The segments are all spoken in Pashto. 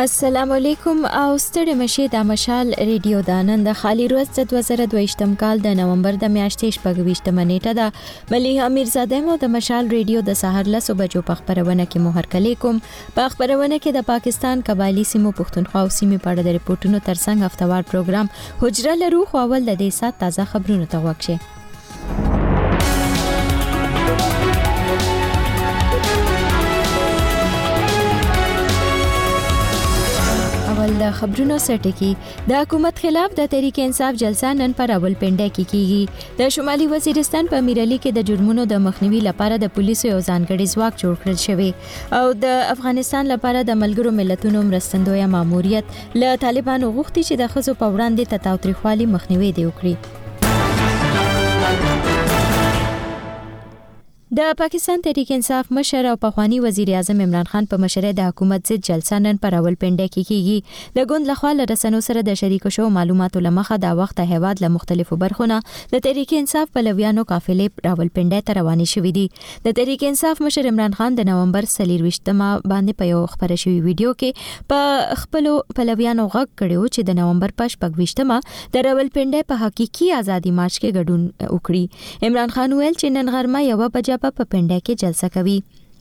السلام علیکم او ستړي مشه د مشال ریډیو د نن د خالي روز د 2022م کال د نومبر د میاشتې 28 نیټه ده. مليحه میرزاده مو د مشال ریډیو د سحر له صبح جو په خبرونه کې مهر کلی کوم. په خبرونه کې د پاکستان قبایلی سیمو پښتونخوا او سیمې په اړه د ریپورتونو ترڅنګ هفتوار پروګرام حجره لرو خو اول د دې سات تازه خبرونه ته وکړي. د خبرونو سرټکی د حکومت خلاف د تحریک انصاف جلسه نن پر راولپنډي کې کیږي. د شمالي وزیرستان په میرالي کې د جرمونو د مخنیوي لپاره د پولیسو یو ځانګړي ځواک جوړ کړل شوی او د افغانستان لپاره د ملګرو ملتونو مرستندوی ماموریت له طالبانو غوښتي چې د خزو په وړاندې تاوتریخوالي مخنیوي دی وکړي. د پاکستان تحریک انصاف مشر او پخوانی وزیر اعظم عمران خان په مشرۍ د حکومت ضد جلسه نن پر راولپنډي کې کیږي. د ګوند لخوا له رسنیو سره د شریکو شو معلوماتو لمخه د وخت هیواد له مختلفو برخونو د تحریک انصاف په لویانو قافلې راولپنډي ته روانې شوې دي. د تحریک انصاف مشر عمران خان د نومبر 23 باندې په یو خبره شوی ویډیو کې په خپل پلویانو غږ کړو چې د نومبر 25 د راولپنډي په حقيقي ازادي مارچ کې ګډون وکړي. عمران خان ویل چې نن غرمه یو بجې په پنډه کې جلسه کوي.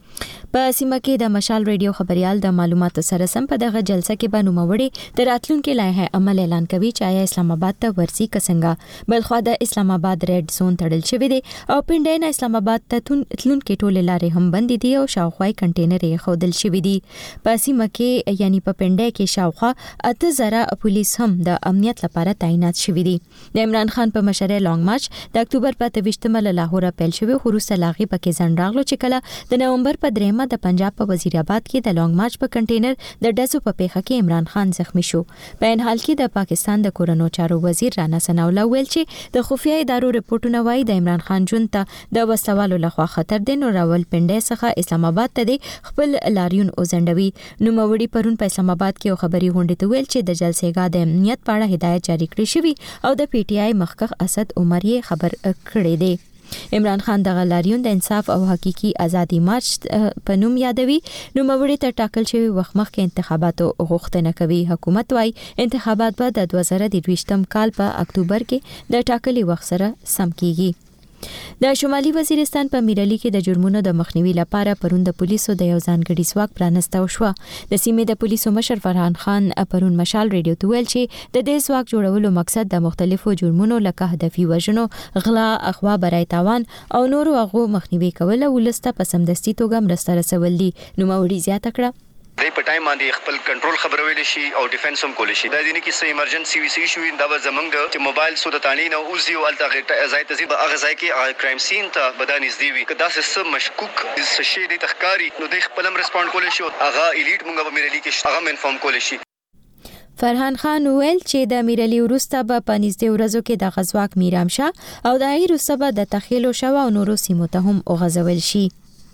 په سیمه کې د مشال ریډیو خبريال د معلوماتو سره سم په دغه جلسه کې به نوموړي د راتلونکو لایحه عمل اعلان کوي چې آیا اسلام آباد ته ورسي کسنګا بلخوا د اسلام آباد ریډ زون تړل شوی دی او پنډه نه اسلام آباد ته تلونکو ټول لارې هم بند دي او شاوخوا کنټینر یې خودل شوی دی. په سیمه کې یعنی په پنډه کې شاوخوا 8000 پولیس هم د امنیت لپاره تعینات شوی دي. د عمران خان په مشرۍ لانګ مارچ د اکتوبر په 28 له لاهور پیل شوی خو وروسته لاغي پکې ځن راغلو چې کله د نومبر په 3 د پنجاب په وزیر آباد کې د لانګ مارچ په کنټینر د ډزو په پیښه کې عمران خان زخمی شو. په ان حال کې د پاکستان د کورونو چارو وزیر رانا ثناءالله ویل چې د خفیه ادارو رپورټونه وایي د عمران خان جون ته د وسوالو لخوا خطر دی نو راولپنډي څخه اسلام آباد ته خپل لاریون اوزندوي. نوموړي پرون په اسلام آباد کې یو خبري غونډه ته ویل چې د جلسېګاه د امنیت په اړه هدایت جاری کړی شوی او د پی ټی آی مخکخ اسد عمر یې خبر کړی دی. عمران خان د غلاریون د انصاف او حقيقي ازادي مارچ په نوم یادوي. نو موري ته ټاکل شوی وخت مخکې انتخاباتو غوښتنه کوي. حکومت وايي انتخابات به د 2023م کال په اکتوبر کې د ټاکلي وخت سره سم کیږي. د شمالي وزیرستان په میرالي کې د جرمونو د مخنیوي لپاره پرون د پولیسو د یو ځانګړي ځواک پرانسته شو. د سیمې د پولیسو مشر فرحان خان پرون مشال ریډیو ته ویل چې د دې ځواک جوړولو مقصد د مختلفو جرمونو لکه هدفي وژنو، غلا، اغوا، برای تاوان او نورو هغو مخنیوي کول او ولسته په سمدستي توګه مرسته رسول دي. نو موري زیاته کړه د په ټایم باندې خپل کنټرول خبرول شي او ډیفنس هم کول شي. دا ځینې کې سې ایمرجنسي وی سی شو دا زمنګ چې موبایل سود تانی نه اوزي او الته ځای ته زی هغه ځای کې کرایم سین ته بدانې زدي وي کدا څه مشکوک څه شي د تخکاری نو د خپل هم ریسپونډ کول شي هغه الیټ مونږ په میرالي کې هغه انفارم کول شي. فرحان خان ویل چې د میرالي وروسته به په نږدې ورځو کې د غزواک میرام شاه او د غیر وسبه د تخیلو شوا او نورو سیمو ته هم اوغځول شي.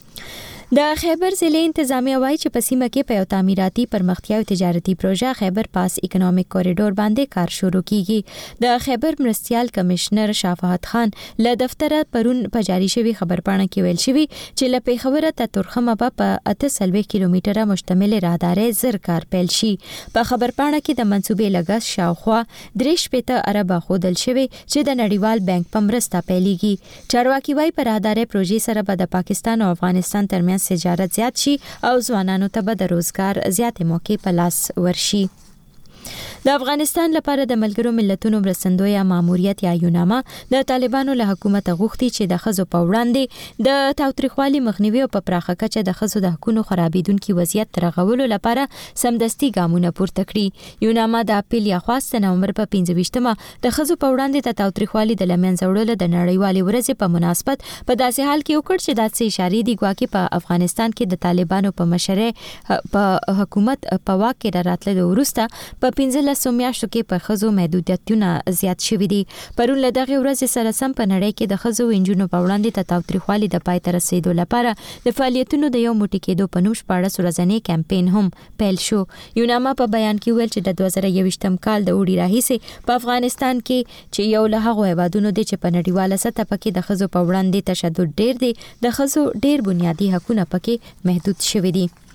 د خیبر ضلع انتظامیه وایي چې په سیمه کې په یو تعمیراتي پرمختیا او تجارتي پروژه خیبر پاس اکونومیک کوریډور باندې کار شروع کیږي. د خیبر مرستیال کمشنر شافعت خان له دفتر پرون په جاری شوی خبرپاڼه کې ویل شوی چې له پیښوره ته ترخمه په 38 کیلومتره مشتمل راهدارې زر کار پیل شي. په خبرپاڼه کې د منسوبې لګښت شاوخوا 3 ارب خودل شوی چې د نړیوال بانک په مرسته پیلېږي. چارواکي وایي په راهدارې پروژې سره به د پاکستان او افغانستان ترمنځ تجارت زیات شي او ځوانانو ته به د روزګار زیاتې موقع په لاس ورشي. د افغانستان لپاره د ملګرو ملتونو مرستندوی ماموریت یا یوناما د طالبانو له حکومت غوښتي چې د خزو په وړاندې د تاوتریخوالي مخنیوي او په پراخه کچه د خزو د حقوقو خرابېدونکو وضعیت ترغولو لپاره سمدستي ګامونه پورته کړي. یوناما د اپریل یا خاص نومبر په 25مه د خزو په وړاندې د تاوتریخوالي د لمنځه وړلو د نړیوالې ورځې په مناسبت په داسې حال کې وکړ چې داسې اشارې دي ګواکې په افغانستان کې د طالبانو په مشرۍ په حکومت په واک کې راتللو وروسته په 15 میاشتو کې په خزو محدودیتونه زیات شوي دي. پرون له دغه ورځې سره سم په نړۍ کې د خزو انجونو په وړاندې د تاوتریخوالي د پای ته رسیدو لپاره د فعالیتونو د یو موټی کېدو په نوم شپاړس ورځنی کمپاین هم پیل شو. یوناما په بیان کې ویل چې د 2021م کال د اوړي راهیسې په افغانستان کې چې یو له هغو هیوادونو دی چې په نړیواله سطح پکې د خزو په وړاندې تشدد ډیر دی، د خزو ډیر بنیادی حقوق پکې محدود شوي دي.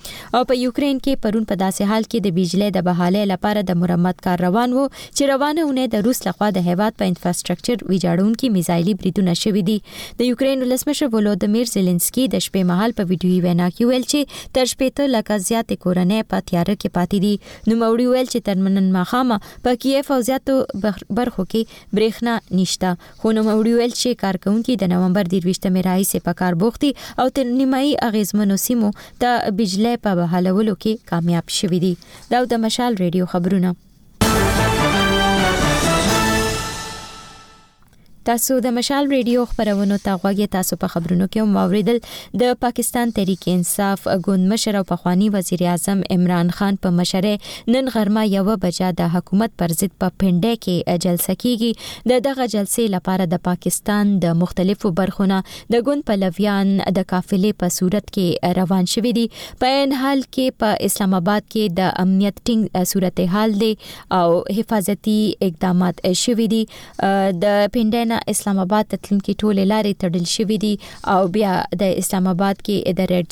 او په یوکرين کې پرون په داسې حال کې د بجلی د بحالۍ لپاره د مرمت کار روان وو چې روانونه د روس لخوا د هیواد په انفراستراکچر ویجاړونکو میزایلي بریدونه شوي دي. د یوکرين ولسمشر ولودیمیر زيلنسکي د شپې مهال په ویډیوي وینا کې ویل چې تر 15 لک زیات کورنۍ په تیاره کې پاتې دي. نو موري ویل چې تر نن ماخامه په کیف او زیاتو برخو کې برېښنا نشته. خو نو موري ویل چې کارکونکو د نومبر 23 راهیسې په کار بوختي او تر نیمایي اغیزمنو سیمو ته بجلی په بحالولو کې کامیاب شوي دي. دا د مشال ریډیو خبرونه. تاسو د مشال ریډیو خبرونو ته غوږی. تاسو په خبرونو کې موریدل د پاکستان تحریک انصاف ګوند مشر او پخوانی وزیر اعظم عمران خان په مشرۍ نن غرمه 1 بجه د حکومت پر ضد په پنډه کې جلسه کیږي. دغه جلسې لپاره د پاکستان د مختلفو برخونو د ګوند پلویان د قافلې په صورت کې روان شوي دي. په ان حال کې په اسلام آباد کې د امنیت ټینګ صورتحال دی او حفاظتي اقدامات شوي دي. د پنډه اسلام آباد ته تلونکي ټول لارې تړل شوې دي او بیا د اسلام آباد کې د ریډ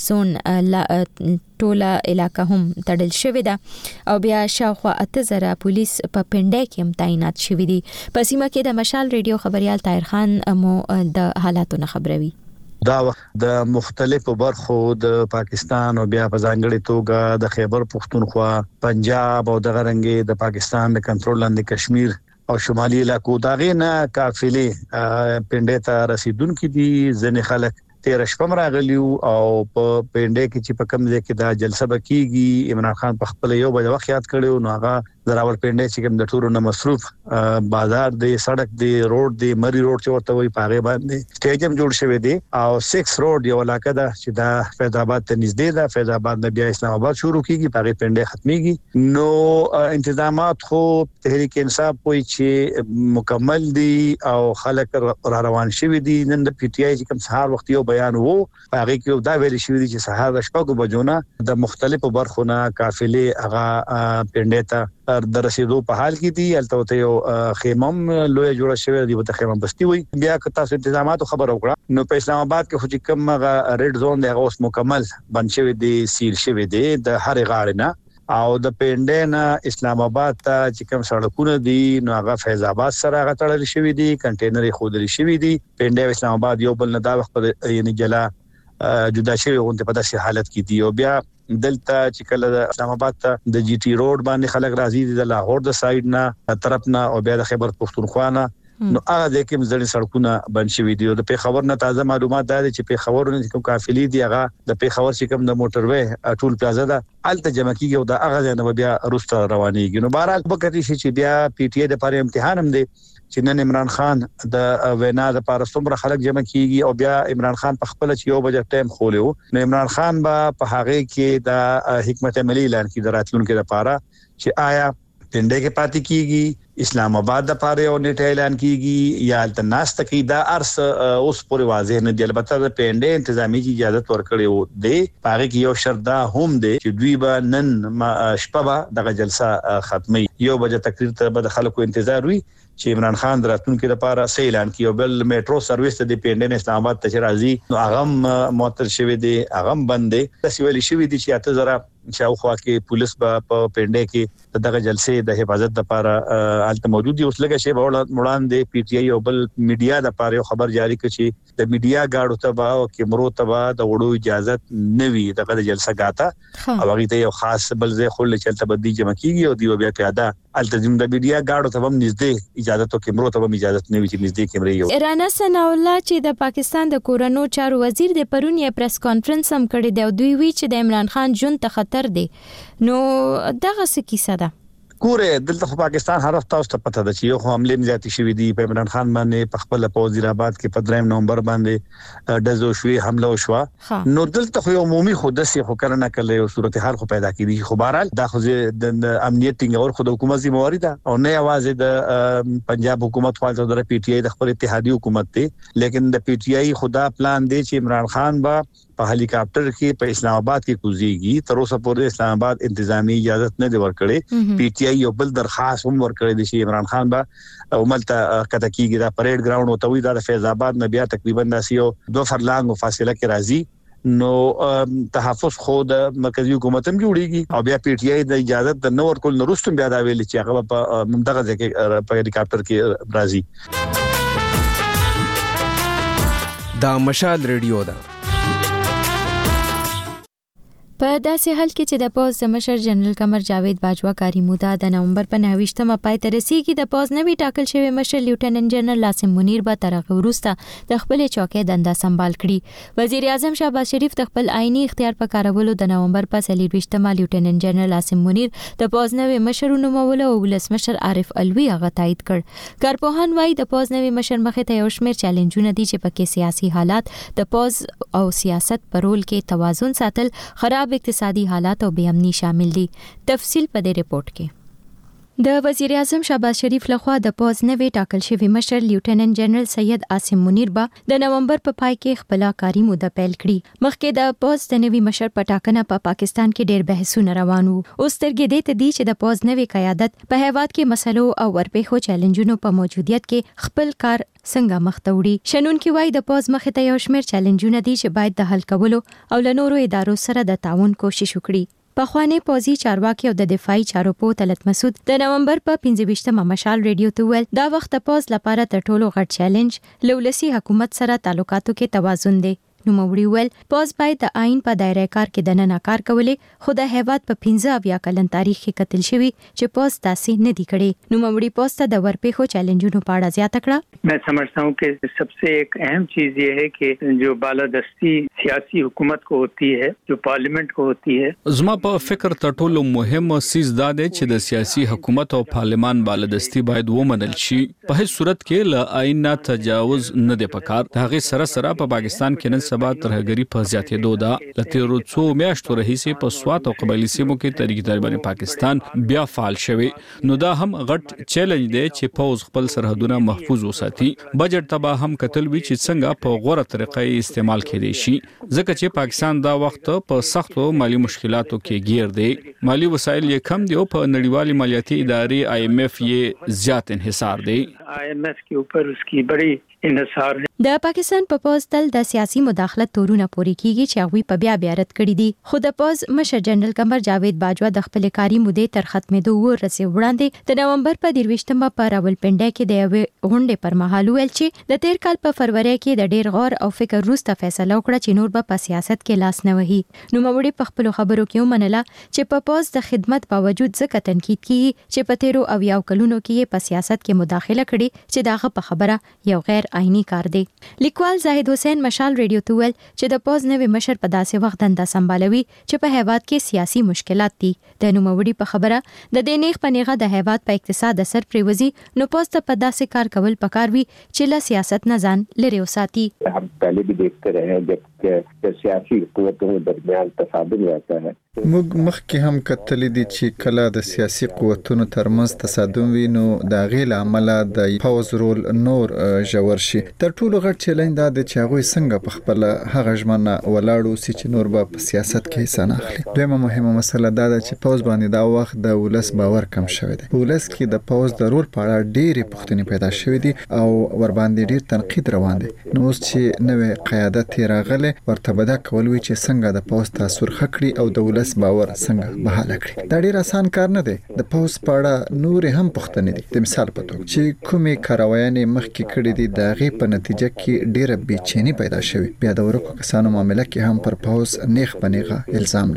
زون ټوله علاقه هم تړل شوې ده او بیا شاوخوا 8000 پولیس په پنډه کې هم تعینات شوي دي. په سیمه کې د مشال ریډیو خبريال طاهر خان مو د حالاتو نه خبروي. دا د مختلفو برخو د پاکستان او بیا په ځانګړي توګه د خیبر پختونخوا، پنجاب او د غرنګي د پاکستان د کنټرول لاندې کشمیر او شمالي علاقو داغه نه قافلې پنډه ته رسیدونکو دي. ځنې خلک 13 شپه راغلیو او په پنډه کې چې په کوم ځای کې دا جلسه بکیږي عمران خان په خپل یو بجې وخت یاد کړو. نو هغه دراول پنډه چې کوم د ټورو نه مصروف بازار دی، سړک دی، روډ دی، مری روډ چې ورته وي پاغه باندې سټیج هم جوړ شوی دی او 6 روډ یو علاقه ده چې دا فیض آباد ته نږدې ده. فیض آباد نه بیا اسلام آباد شروع کیږي، پاغه پنډه ختميږي. نو انتظامات خو تحریک انصاف کوئی چې مکمل دي او خلک را روان شوی دي. نن د پی ټی آی چې کوم سهار وخت یو بیان وو هغه کې دا ویل شوی دي چې سهار د شپږو بجو نه د مختلفو برخونو قافلې هغه پنډه ته د رسیدو په حال کې دي. البته یو خیمم لوی جوړه شوی دی، په خیمم بستی وي. بیا که تاسو انتظامات خبر وکړه نو په اسلام آباد کې خو چې کوم ریډ زون دی هغه اوس مکمل بند شوی دی، سیل شوی دی د هر غاړې نه او د پنډه نه اسلام آباد ته چې کوم سړکونه دي نو هغه فیض آباد سره هغه تړل شوی دي، کنټینر خودري شوی دي. پنډه اسلام آباد یو بل نه دا وخت یعنی جلا جدا شوی غونډه په داسې حالت کې دي. او بیا دلته چې کله د اسلام آباد ته د جی ټی روډ باندې خلک راځي د لاهور د سایډ نه طرف نه او بیا د خیبر پختونخوا نه نو هغه د کوم ځړې سړکونه بند شوي دي. د پیښور نه تازه معلومات ده چې پیښور نه کوم قافلې دي هغه د پیښور چې کوم د موټر وې ټول پلازا ده الته جمع کیږي او د هغه نه بیا روسته روانيږي. نو بهرحال په کتي چې بیا پی ټی آی د لپاره امتحان هم دی چې نن عمران خان د وینا د لپاره څومره خلک جمع کیږي او بیا عمران خان په خپل چې یو بجې ټایم خولو نو عمران خان په هغه کې د حکمت عملی اعلان کړي د راتلونکو لپاره چې آیا پنډه کې پاتې کیږي، اسلام آباد د لپاره یو نیټه اعلان کیږي یا التناس تکي دا ارس اوس پورې واضح نه دی. البته د پنډه انتظامی اجازه ورکړي وو دی هغه کې یو شرط دا هم دی چې دوی به نن شپه دغه جلسه ختمي 1 بجې تقریر ته به خلکو انتظار وي چې عمران خان دراتونکو لپاره سې اعلان کیو. بل میټرو سرویس ته د پنډه اسلام آباد ته راځي نو هغه معطل شوی دی، هغه بند دی. تاسو ویلي شوی دی چې 8000 شاوخوا کې پولیس په پنډه کې دغه جلسې د حفاظت لپاره الته موجود دي. اوس لګه شی وړاندې پی ټی آی او بل میډیا د لپاره خبر جاری کړي چې د میډیا گاډو ته او کیمرو ته د وړو اجازه نه وي دغه جلسه غاټه او هغه ته یو خاص بل ځای خل چلته بدی جمع کیږي او دی بیا پیاده التزم د میډیا گاډو ته هم نږدې اجازه تو کیمرو ته هم اجازه نه وي چې نږدې کیمرې یو. رانا ثنا الله چې د پاکستان د کورونو چارو وزیر د پرون یې پریس کانفرنس هم کړی دی او دوی وی چې د عمران خان جون ته خطر دی. نو دغه څه کیسه ده؟ ګوره دلته پاکستان هر وخت تاسو ته پته ده چې یو حمله مزاتي شوې دي په عمران خان باندې په خپل په وزیرآباد کې په 3 نومبر باندې دزو شوې حمله وشوه. نو دلته خو یو عمومي خودسي خو کرنه کله یو صورتحال خو پیدا کړي. خو بهرحال دا خو د امنیت ټینګور خو د حکومت ذمہواری ده او نه आवाज د پنجاب حکومت خو د پی ټی آی د خپل اتحادی حکومت دی، لیکن د پی ټی آی خدا پلان دی چې عمران خان با په هلیکاپټر کې په اسلام آباد کې کوزيږي. تر اوسه پورې اسلام آباد انتظامی اجازه نه دی ورکړي. پی ټی آی یو بل درخواست هم ورکړی دی چې عمران خان با عملته کته کیږي دا پریډ ګراوند او توي دا فیض آباد نه بیا تقریبا داسې یو 2 فرلانګ فاصله کې راځي نو تحفظ خو د مرکزی حکومت هم جوړیږي او بیا پی ټ آی د اجازه د نور کول نورستم بیا دا ویل چې هغه په منطقه کې په هلیکاپټر کې راځي. دا مشال ریډیو ده. په داسې حال کې چې د پوز د مشر جنرال قمر جاوید باجوا کاری موده د نومبر په 29مه پای ته رسیدي، د پوز نوی ټاکل شوی مشر لیوټننټ جنرال عاصم منیر به تر هغه وروسته د خپل چوکۍ دنده سمبال کړي. وزیر اعظم شهباز شریف د خپل آئینی اختیار په کارولو د نومبر په 24مه لیوټننټ جنرال عاصم منیر د پوز نوی مشر نومول او ولسمشر عارف الوی هغه تایید کړ. کارپوهان وايي د پوز نوی مشر مخې ته یو شمېر چیلنجونه دي چې پکې سیاسي حالات، د پوز او سیاست په رول کې توازن ساتل، خراب اقتصادي حالات او بے امنی شامل دي. تفصیل په دې ریپورت کې. د وزیر اعظم شهباز شریف لخوا د پوز نوی ټاکل شوی مشر لیوټننټ جنرال سید عاصم منیر به د نومبر په پای کې خپل کاری موده پیل کړي. مخکې د پوز د نوی مشر په ټاکنه په پاکستان کې ډېر بحثونه روان وو. اوس ترګې دې ته دي چې د پوز نوی قیادت په هیواد کې مسلو او ورپېښو چیلنجونو په موجودیت کې خپل کار څنګه مخ ته وړي. شنونکي وايي د پوز مخې ته یو شمېر چیلنجونه دي چې باید د حل کولو او له نورو ادارو سره د تعاون کوشش وکړي. پخوانی پوزي چارواکي او د دفاعي چارو په طلعت مسعود د نومبر په 25مه مشال ریډیو ته ویل دا وخت پوز لپاره تر ټولو غټ چیلنج لولسی حکومت سره تعلقاتو کې توازن دی. نوموړي ویل پوز باید د آئین په دایره کار کې دننه کار کولې، خو د هیواد په 15 کلن تاریخ کې کتل شوی چې پوز تاسې نه دی کړي. نوموړي پوز ته د ورپېښو چیلنجونو په اړه زیاته کړه. मैं समझता हूँ कि सबसे एक अहम चीज ये है कि जो बालादस्ती सियासी हुकूमत को होती है, जो पार्लियामेंट को होती है, زما په فکر تر ټولو مهم سیز دا دی چې د سیاسي حکومت او پارلمان بالادستی باید ومنل شي. په هیڅ صورت کې له آئین نه تجاوز نه دی پکار. د هغې سره سره په پاکستان کې نن سبا ترهګري په زیاتېدو ده. له تیرو څو میاشتو راهیسې په سوات او قبایلي سیمو کې تحریک طالبان پاکستان بیا فعال شوی. نو دا هم غټ چیلنج دی چې پوز خپل سرحدونه محفوظ وساتي. بجټ ته به هم کتل وی چې څنګه په غوره طریقې استعمال کړي شي، ځکه چې پاکستان دا وخت په سختو مالی مشکلاتو کې گیر دی. مالی وسایل یې کم دي او په نړیوالي مالیاتي ادارې IMF یې زیات انحصار دی. IMF के ऊपर उसकी बड़ी انحصار है. د پاکستان په پوز تل د سیاسي مداخلت تورونه پوري کیږي چې هغه په بیا رد کړی دي. خو د پوز مشر جنرال قمر جاوید باجوا د خپل کاری مودې تر ختمېدو ورسې وړاندې د نومبر په 23مه په راولپنډي کې د یوې غونډې پر مهال ویل چې د تیر کال په فروری کې د ډیر غور او فکر وروسته فیصله وکړه چې نور به په سیاست کې لاس نه وهي. نوموړي په خپل خبرو کې ومنله چې په پوز د خدمت باوجود ځکه تنقید کیږي چې په تیرو او یو کلونو کې په سیاست کې مداخله کړې چې داغه په خبره یو غیر آئینی کار دی. لیکوال زاهد حسین مشال ریډیو ته ویل چې د پوز نوی مشر په داسې وخت دنده سمبالوي چې په هیواد کې سیاسي مشکلات دي. د نوموړي په خبره د دې نیغ په نیغه د هیواد په اقتصاد اثر پریوزي، نو پوز ته په داسې کار کول پکار وي چې له سیاست نه ځان لري وساتي. हम पहले भी देखते रहे हैं जब सियासी قوتوں के दरमियान تصادم रहता है. موږ مخکې هم کتلی دي چې کله د سیاسي قوتونو ترمنځ تصادم وي نو د هغې له امله د پوز رول نور ژور شي. تر ټولو غټ چیلنج دا دی چې هغوی څنګه په خپله هغه ژمنه ولاړ اوسي چې نور به په سیاست کې حصه نه اخلي. دویمه مهمه مسله دا ده چې پوز باندې دا وخت د ولس باور کم شوی دی. په ولس کې د پوز د رول په اړه ډېرې پوښتنې پیدا شوې دي او ورباندې ډېر تنقید روان دی. نو اوس چې نوی قیادت یې راغلی ورته به دا کول وي چې څنګه د پوز تاثر ښه کړي او د ولس باور څنګه بحاله کړي. دا ډېر اسان کار نه دی. د پوز په اړه نورې هم پوښتنې دي. د مثال په توګه چې کومې کاروایانې مخکې کړي دي د هغې په نتیجه کې ډېره بېچیني پیدا شوې. بیا د ورکو کسانو معامله کې هم پر پوز نیغ په نیغه الزام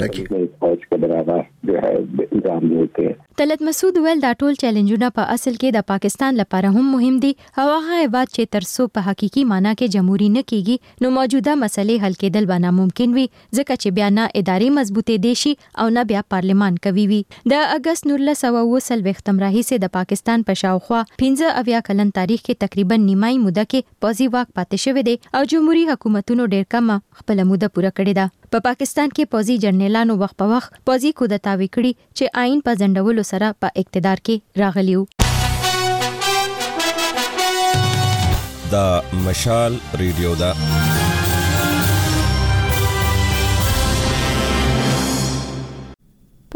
لګي. طلعت مسعود ویل دا ټول چیلنجونه په اصل کې د پاکستان لپاره هم مهم دي. هغه هیواد چې ترڅو په حقيقي معنی کې جمهوریت نه کیږي نو موجوده مسلې حل کېدل به ناممکن وي، ځکه چې بیا نه ادارې مضبوطې دي شي او نه بیا پارلمان کوي وي. د اگست 1940 راهیسې د پاکستان په شاوخوا 15 کلن تاریخ کې تقریبا نیمایي موده کې پوزي واک پاتې شوی دی او جمهوریت حکومتونو ډېر کم خپل موده پوره کړې ده. په پاکستان کې پوزي جنرالانو وخت په وخت پوزي کودتاوي کړي چې آئین په ځنډولو سره په اقتدار کې راغلیو. دا مشال ریډیو دا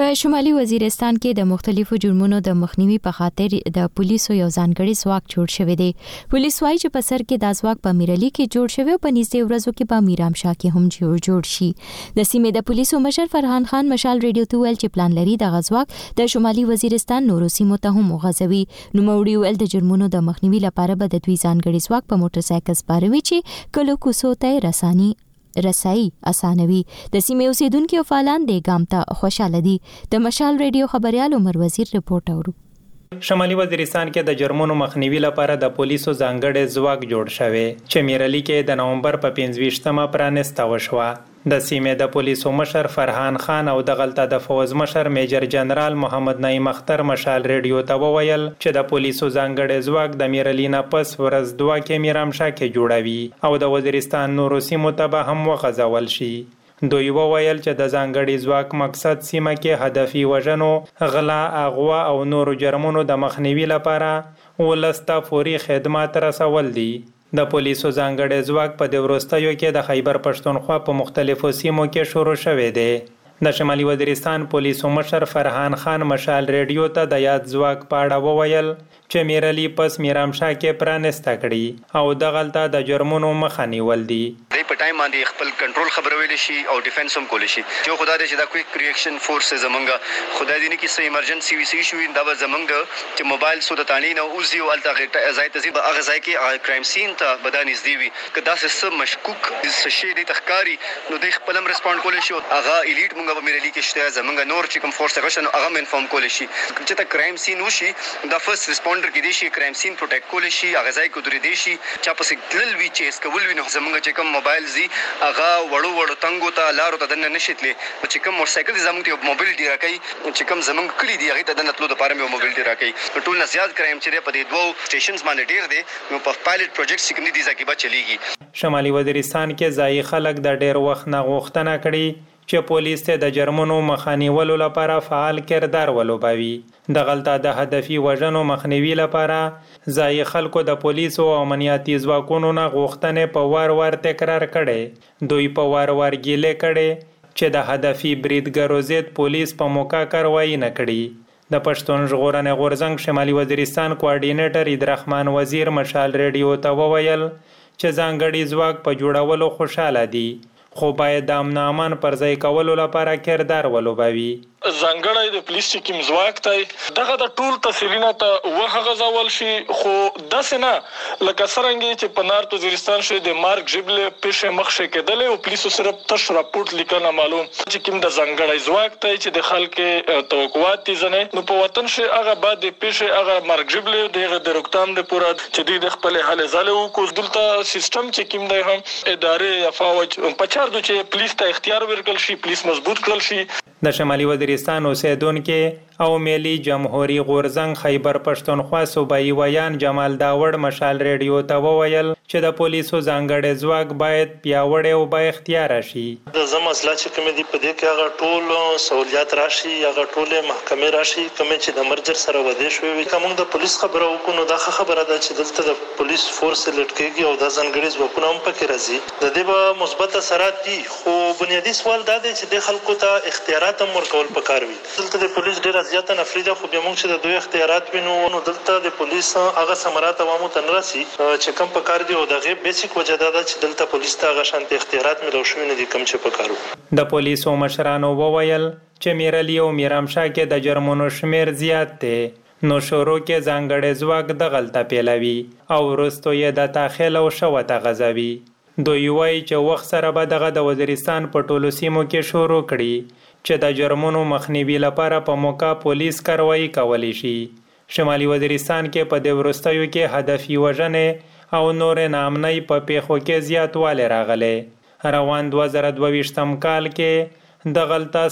په شمالي وزیرستان کې د مختلفو جرمونو د مخنیوي په خاطر د پولیسو یو ځانګړی ځواک جوړ شوی دی. پولیس وايي چې په سر کې دا ځواک په میرالي کې جوړ شوی او په نږدې ورځو کې په میرامشاه کې هم جوړ شي. د سیمې د پولیسو مشر فرحان خان مشال ریډیو ته ویل چې پلان لري د غزواک د شمالي وزیرستان نورو سیمو ته هم وغځوي. نوموړي ویل د جرمونو د مخنیوي لپاره به د دوی ځانګړي ځواک په موټر سایکل سپاروي چې کلو کوڅو ته رسایي اسانوي. د سیمې اوسیدونکو او فعالان د ګام ته خوشاله دي. د مشال ریډیو خبريال عمر وزیر رپورټ اورو. شمالي وزیرستان کې د جرمونو مخنیوي لپاره د پولیسو ځانګړي ځواک جوړ شوی چې میرالي کې د نومبر په 25مه پرانسته وشوه. د سیمې د پولیسو مشر فرحان خان او د غلطه د فوز مشر میجر جنرال محمد نعیم اختر مشال ریډیو ته وویل چې د پولیسو ځانګړي ځواک د میرالي نه پس ورځ دوه کې میرامشاه کې جوړوي او د وزیرستان نورو سیمو ته به هم وغځول شي. دوی وویل چې د ځانګړي ځواک مقصد سیمه کې هدفي وژنو، غلا، اغوا او نورو جرمونو د مخنیوي لپاره ولسته فوري خدمات رسول دي. د پولیسو ځانګړي ځواک په د وروستیو کې د خیبر پښتونخوا په مختلفو سیمو کې شروع شوی دی. د شمالي وزیرستان پولیسو مشر فرحان خان مشال ریډیو ته د یاد ځواک په اړه وویل چې میرالي پس میرامشاه کې پرانسته کړي او د غلطه د جرمونو مخه نیول دي. په ټایم باندې خپل کنټرول خبرول شي او ډیفنس هم کول شي. جو خدای دې چې دا کویک ریاکشن فورس زمونږه خدای دې نه کې سې ایمرجنسي وی شو دا به زمونږه چې موبایل سود تانی نه اوزي او الته ځای ته به هغه ځای کې کرایم سین ته بدانې دی وي کدا څه مشکوک څه شي دې تخکاری نو د خپل هم ریسپونډ کول شي. هغه الیټ مونږ په میرالي کې شته زمونږ نور چې کوم فورس غشن هغه انفارم کول شي چې تا کرایم سین وشي دا فرست ریسپونډر کې دي شي کرایم سین پروټیکټ کول شي هغه ځای کو درې دي شي چا پسې تل وی چیس کول وي نو زمونږ چې کوم موبایل زی هغه وړو تنګو ته لارو ته دنه نشیتلې چې کوم موټر سایکل زموږ ته موبایل دی راکې چې کوم زموږ کلی دی هغه ته دنه تلو د پاره مې موبایل دی راکې ټول نه زیات کرایم چې په دې دوه سټیشنز باندې ډیر دي نو په پایلټ پروجیکټ چې کوم دي ځکه به چلیږي. شمالي وزیرستان کې ځای خلک د ډیر وخت نه غوښتنه کړي چې پولیس ته د جرمونو مخنیولو لپاره فعال کردار ولوبوي. د غلطه د هدفي وژنو مخنیوي لپاره ځای خلکو د پولیسو او امنیتي ځواکونو نه غوښتنې په وار تکرار کړي. دوی په وار ګیلې کړي چې د هدفي بریدګرو ضد پولیس په موقع کاروایی نه کړي. د پښتون ژغورنې غورځنګ شمالي وزیرستان کوارډینیټر عیدرحمان وزیر مشال ریډیو ته وویل چې ځانګړي ځواک په جوړولو خوشاله دي خو باید د امن امان پر ځای کولو لپاره کردار ولوبوي. ځانګړی د پولیس ټیم ځواک ته دغه د ټول تحصیلینه ته وغځول شي خو داسې نه لکه څرنګه چې په نارت وزیرستان شوی د مارک ژبلې پیښې مخشه کېدلې او پولیسو صرف تش راپورټ لیکنه معلوم چې کوم د ځانګړی ځواک ته چې د خلکو توقعات دي ځنه نو په وطن شي هغه بعد د پیښې هغه مارک ژبلې دغه د روکتام د پوره چې د خپل حل زاله کو دلته سیستم چې کوم دی هم ادارې یا فوج په چار د چې پولیس ته اختیار ورکړل شي پولیس مضبوط کړل شي. د شمالي وزیرستان اوسیدونکو او ملي جمهوریت غورځنګ خیبر پښتونخوا صوبایي ویان جمال داوړ مشال ریډیو ته وویل چې د پولیسو ځانګړي ځواک باید پیاوړی او با اختیار شي. د زموږ چې کوم دي په دې کې هغه ټول سہولیات راشي هغه ټول محکمې راشي کوم چې د مرجر سره ودی شوی کوم د پولیس خبره وکړو دا خبره ده چې دلته د پولیس فورس لټکېږي او د ځانګړي ځواکونه هم پکې راځي. د دې به مثبت اثرات دي خو بنیادی سوال دا دی چې د خلکو ته اختیارات هم ورکول پکار وي. دلته د پولیس ډیره زیاته نفري ده خو بیا موږ چې د دوی اختیارات وینو نو دلته د پولیس هغه ثمرات عوامو ته نه رسي چې کوم پکار دي او دغه بیسیک وجه دا ده چې دلته پولیس ته هغه شانتي اختیارات ملو شوي نه دي کوم چې پکارو. د پولیسو مشرانو وویل چې میرالي او میرامشاه کې د جرمونو شمیر زیات دی نو شروع کې ځانګړي ځواک د غلطه پیلوي او وروسته یې د تاخیل او شوته غځوي. دوی وایي چې وخت سره به دغه د وزیرستان په ټولو سیمو کې شروع کړي چې د جرمونو مخنیوي لپاره په موقع پولیس کاروایی کولی شي. شمالي وزیرستان کې په د وروستیو کې هدفي وژنې او نور ناامنۍ په پیښو کې زیاتوالی راغلی. روان 2022 کال کې د غلطه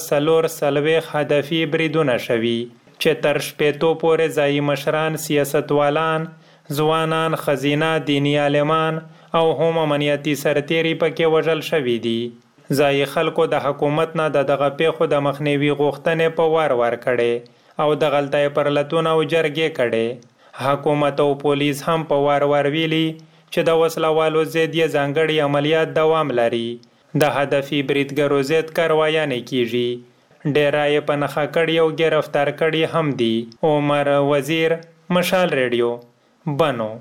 440 هدفي بریدونه شوي چې تر شپېتو پورې ځایي مشران، سیاستوالان، ځوانان، ښځینه، دیني عالمان او هم امنیتي سرتیري پکې وژل شوي دي. ځایي خلکو د حکومت نه دغه پیښو د مخنیوي غوښتنې په وار کړي او د غلطۍ پر لتون او جرګې کړي. حکومت او پولیس هم په وار ویلي چې د وسلوالو ضد یې ځانګړي عملیات دوام لري. د هدفي بریدګرو ضد کاروایانې کیږي. ډیرای په نخا کړی او گرفتار کړی هم دي. عمر وزیر، مشال ریډیو، بنو.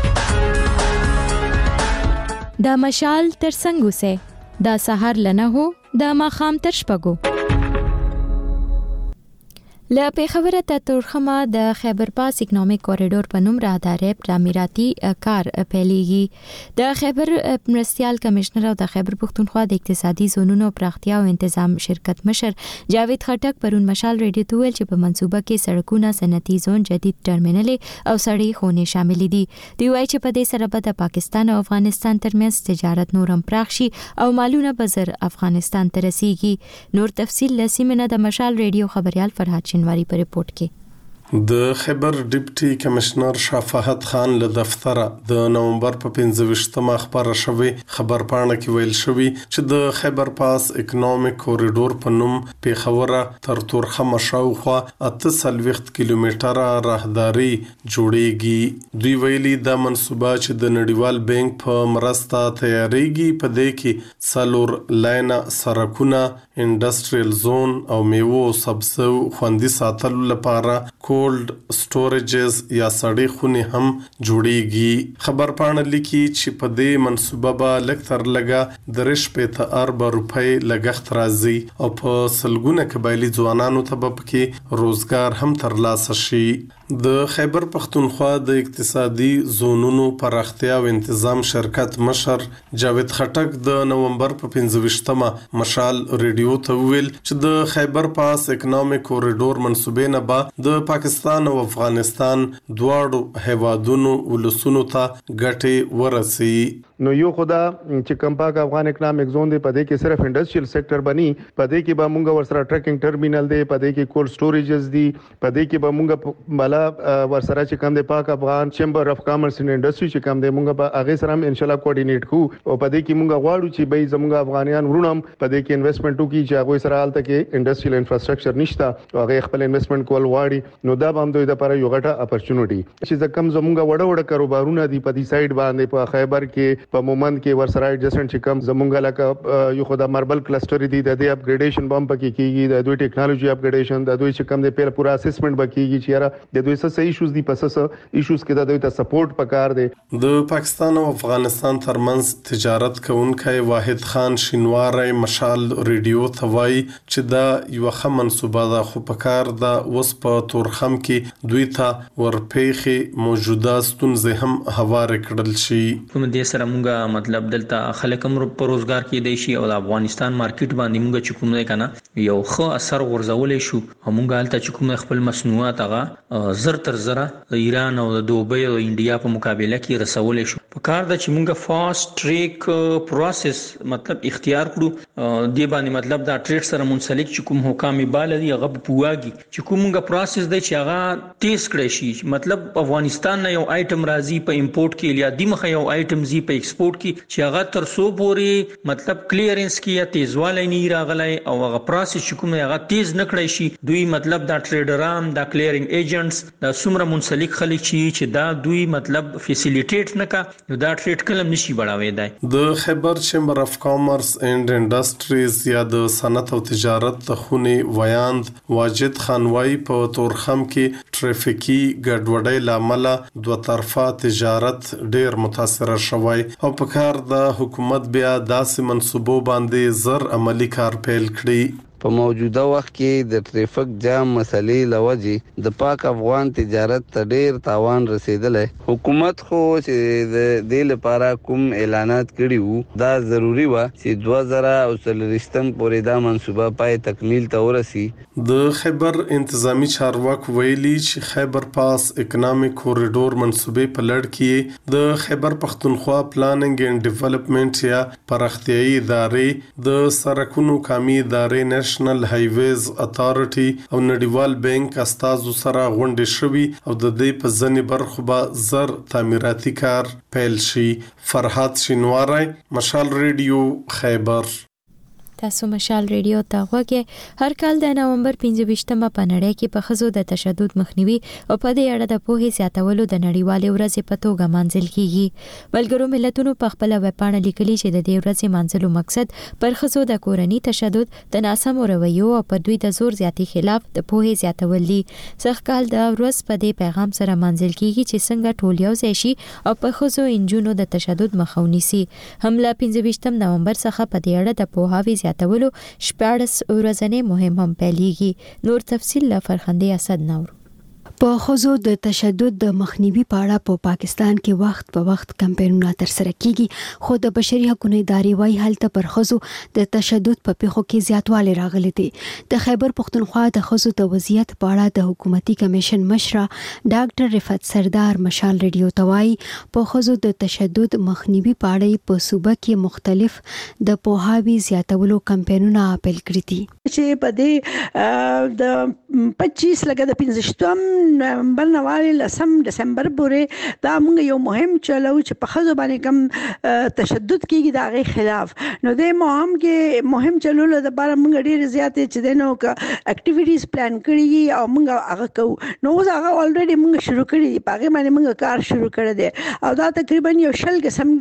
دا مشال تر څنګه سه دا سحر لنه هو دا ماخام تر شپګو. له پیښوره ته تورخمه د خیبر پاس اکونومیک کوریډور په نوم راهداري تعمیراتي کار پیلېږي. د خیبر مرستيال کمشنر او د خیبر پښتونخوا د اقتصادي زونونو پراختیا او تنظیم شرکت مشر جاوید خټک پرون مشال ریډیو ته ویل چې په منصوبه کې سړکونه، صنعتي زون، جدید ټرمینل او سړې خونې شامل دي. دی وایي چې په دې سره به د پاکستان او افغانستان ترمنځ تجارت نورم پراخ شي او مالونه به زر افغانستان ته رسیږي. نور تفصیل لسیمنه د مشال ریډیو خبريال فرهاد شنواری په ریپورت کې. د خیبر ډیپټي کمشنر شاه فهد خان له دفتره د نومبر په 15مه خبره شوې خبرپاڼه کې ویل شوی چې د خیبر پاس اکونومیک کوریډور په نوم پیښوره تر تورخمه شاوخوا 48 کیلومتره راهداري جوړیږي. دوی ویلي دا منصوبه چې د نړیوال بانک په مرسته تیاریږي په دې کې څلور لاینه سرکونه، انډستریل زون او میوو سبزو خوندي ساتلو لپاره کولډ سټوریجز یا سړې خونې هم جوړیږي. خبرپاڼه لیکي چې په دې منصوبه به لږ تر لږه 3 ارب روپۍ لګښت راځي او په سلګونه قبایلی ځوانانو ته به پکې روزګار هم ترلاسه شي. د خیبر پښتونخوا د اقتصادي زونونو پراختیا او تنظیم شرکت مشر جاوید خټک د نومبر په 15مه مشال ریډیو ته ویل چې د خیبر پاس اکونومیک کوریډور منصوبې نه به د پاکستان او افغانستان دواړو هیوادونو ولسونو ته ګټې ورسي. نو یو خدا چې کمپاک افغان اکونومیک زون دی پدې کې صرف انډستریل سېکټر بني، پدې کې به مونږ ورسره ټریکینګ ټرمینل دی، پدې کې کولډ سټوریجز دی، پدې کې به مونږ بالا ورسره چې کوم دی پاک افغان چیمبر اف کامرس ان انډستری چې کوم دی مونږ به هغه سره هم ان شاء الله کوارډینیټ کوو او پدې کې مونږ غواړو چې به زموږ افغانیان ورونم پدې کې انویسټمنټ وکړي چې هغه سره حالت کې انډستریل انفراستراکچر نشته او هغه خپل انویسټمنټ کول غواړي. نو دا به هم دوی لپاره یو غټه اپورچونټی چې کم زموږ وړه کاروبارونه دی په دې سایډ باندې په خیبر کې په مومند کې ورسره ایڈجسټمنټ چې کم زمونږ لکه یو خدای ماربل کلسټر دی د دې اپګریډیشن بم پکې کیږي، د دوی ټیکنالوژي اپګریډیشن، د دوی چې کم دی په پورا اسسمنټ بکیږي چې یاره د دوی څه ایشوز دی پس ایشوز کې د دوی ته سپورټ پکار دی. د پاکستان او افغانستان ترمنځ تجارت کوونکی واحد خان شینواری مشال ریډیو ته وایي چې دا یو ښه منصوبه ده خو پکار ده اوس په تورخم کې دوی ته ورپېخي موجوده ستونزې هم هوار کړل شي. کوم دې سره مونږه مطلب دلته خلک هم په روزګار کې دی شي او د افغانستان مارکیټ باندې مونږ چې کوم نه کنه یو ښه اثر ورزولې شو او مونږ هلته چې کوم خپل مصنوعات هغه زر تر زره ایران او د دوبۍ او انډیا په مقابله کې رسولې شو. په کار د چې مونږ فاست ټریک پروسس مطلب اختیار کړو دی باندې مطلب دا ټریډ سره منسلک چې کوم حکام بال دی هغه پواږي چې کوم مونږ پروسس دی چې هغه تیز کړی شي. مطلب افغانستان نه یو آیټم راځي په امپورټ کې یا د مخه یو آیټم زی په ایکسپورټ کې چې هغه تر سو پورې مطلب کلیرنس کې یا تیزوالی نه راغلی او هغه پروسس چې کوم هغه تیز نه کړی شي. دوی مطلب دا ټریډران دا کلیرینګ ایجنټس دا څومره منسلک خلک چې دا دوی مطلب فیسیلیټیټ نه کا دا ټریډ کلم نشي بڑھاوي دی. د خیبر چیمبر اف کامرس اینڈ انډستریز یا د صنعت او تجارت د خونې ویاند واجد خانوای په تورخم کې ټریفیکي ګډوډۍ لامل دوه طرفه تجارت ډیر متاثر شوی او په کار د حکومت بیا داسې منصوبو باندې زر عملی کار پیل کړي. په موجوده وخت کې د ټریفیک جام مسلې لوجې د پاک افغان تجارت ته ډیر تاوان رسیدلی. حکومت خو چې د دې لپاره کوم اعلانات کړي وو دا ضروری و چې 2040 پورې دا منصوبه پای تکمیل ته ورسي. د خیبر انتظامی چارواکو ویلي چې خیبر پاس اکونومیک کوریډور منصوبې په لړ کې د خیبر پښتونخوا پلانینګ اینڈ ډیولپمنٹ یا پراختیايي ادارې د سرکونو کامي ادارې نېشنل هایویز اتارټي او نړیوال بانک استازو سره غونډې شوي او د دې په ځینې برخو به زر تعمیراتي کار پیل شي. فرهاد شینواری، مشال ریډیو، خیبر. تاسو مشال ریډیو ته غوږی هر کال د نومبر 25مه په نړۍ کې په ښځو د تشدد مخنیوي او په دې اړه د پوهې زیاتولو د نړیوالې ورځې په توګه مانځل کیږي. ملګرو ملتونو په خپل ویبپاڼه لیکلي چې د دې ورځې مانځلو مقصد پر ښځو د کورني تشدد د ناسمو رویو او په دوی د زور زیاتی خلاف د پوهې زیاتول دي. څخه کال د ورځ په دې پیغام سره مانځل کیږي چې څنګه ټول یو ځای شي او په ښځو انجونو د تشدد مخه ونیسي. هم له 25 نومبر څخه په دې اړه د پوهاوي زیاتولو 14 ورځې مهم هم پیلېږي. نور تفصیل له فرخنده اسد نور. په ښځو د تشدد د مخنیوي په اړه په پاکستان کې وخت په وخت کمپاینونه ترسره کیږي، خو د بشري حقوقو ادارې وايي هلته پر ښځو د تشدد په پیښو کې زیاتوالی راغلی دی. د خیبر پختونخوا د ښځو د وضعیت په اړه د حکومتي کمیشن مشره ډاکټر رفعت سردار مشال ریډیو ته وايي په ښځو د تشدد مخنیوي په اړه په صوبه کې مختلف د پوهاوي زیاتولو کمپاینونه پیل کړي دي چې په دې د 25 لګه د 15 نومبر نوالي لسم دسمبر پورې دا موږ یو مهم چلو چې په ښځو باندې کم تشدد کیږي د هغې خلاف. نو د مهم کې مهم چلولو لپاره موږ ډېرې زیاتې چې دی نو اکټیویټیز پلان کړي او موږ هغه کوو. نو اوس هغه الریډي موږ شروع کړي دي، په هغې باندې موږ کار شروع کړی دی او دا تقریبا یو 10 قسم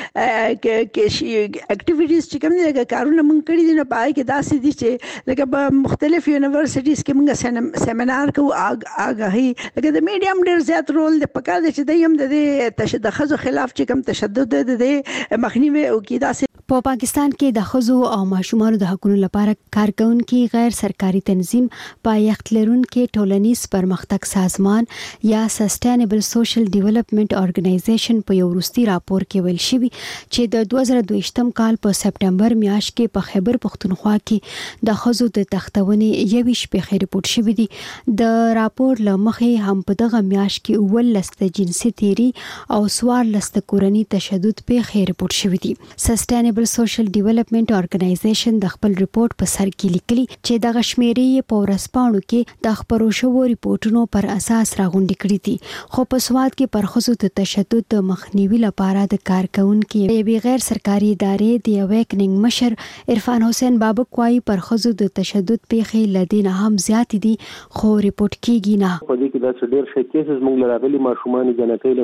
کې اکټیویټیز چې کوم دي لکه کارونه موږ کړي دي. نو په هغې کې داسې دي چې لکه په مختلف یونیورسټیز کې موږ سیمینار کوو آګاهي لکه د میډیم ډېر زیات رول دی پکار دی چې دوی هم د ښځو خلاف چې کوم تشدد دی د مخنیوي وکړي. داسې په پاکستان کې د ښځو او ماشومانو د حقوقو لپاره کارکونکي غیر سرکاري تنظیم پایښت لرونکي ټولنیز پرمختګ سازمان یا سسټینبل سوشل ډیولپمنٹ ارګنایزیشن په یو وروستي راپور کې ویل شوی چې د 2022م کال په سپټمبر میاشت کې په خیبر پختونخوا کې د ښځو د تختونې 21 پیښې ریپورت شوې دي. د راپور لمخې هم په دغه میاشت کې 19 جنسي تیری او 14 کورني تشدد پیښې ریپورت شوې دي. سسټینبل سوشل ډیولپمنٹ ارګنایزیشن د خپل ریپورت په سر کې لیکلي چې د غشمیرې په ورځپاڼو کې د خبرو شوو ریپورتونو پر اساس راغونډې کړې دي. خو په سواد کې پر ښځو د تشدد د مخنیوي لپاره د کارکونکو یوې غیر سرکاري ادارې د اویکننګ مشر عرفان حسین بابک وايي پر ښځو د تشدد پیښې لدینه هم زیات دي خو ریپورت کیږي نه. په دې کې دا ډېر شي کیسز موږ لراغلي ماشومان جنکۍ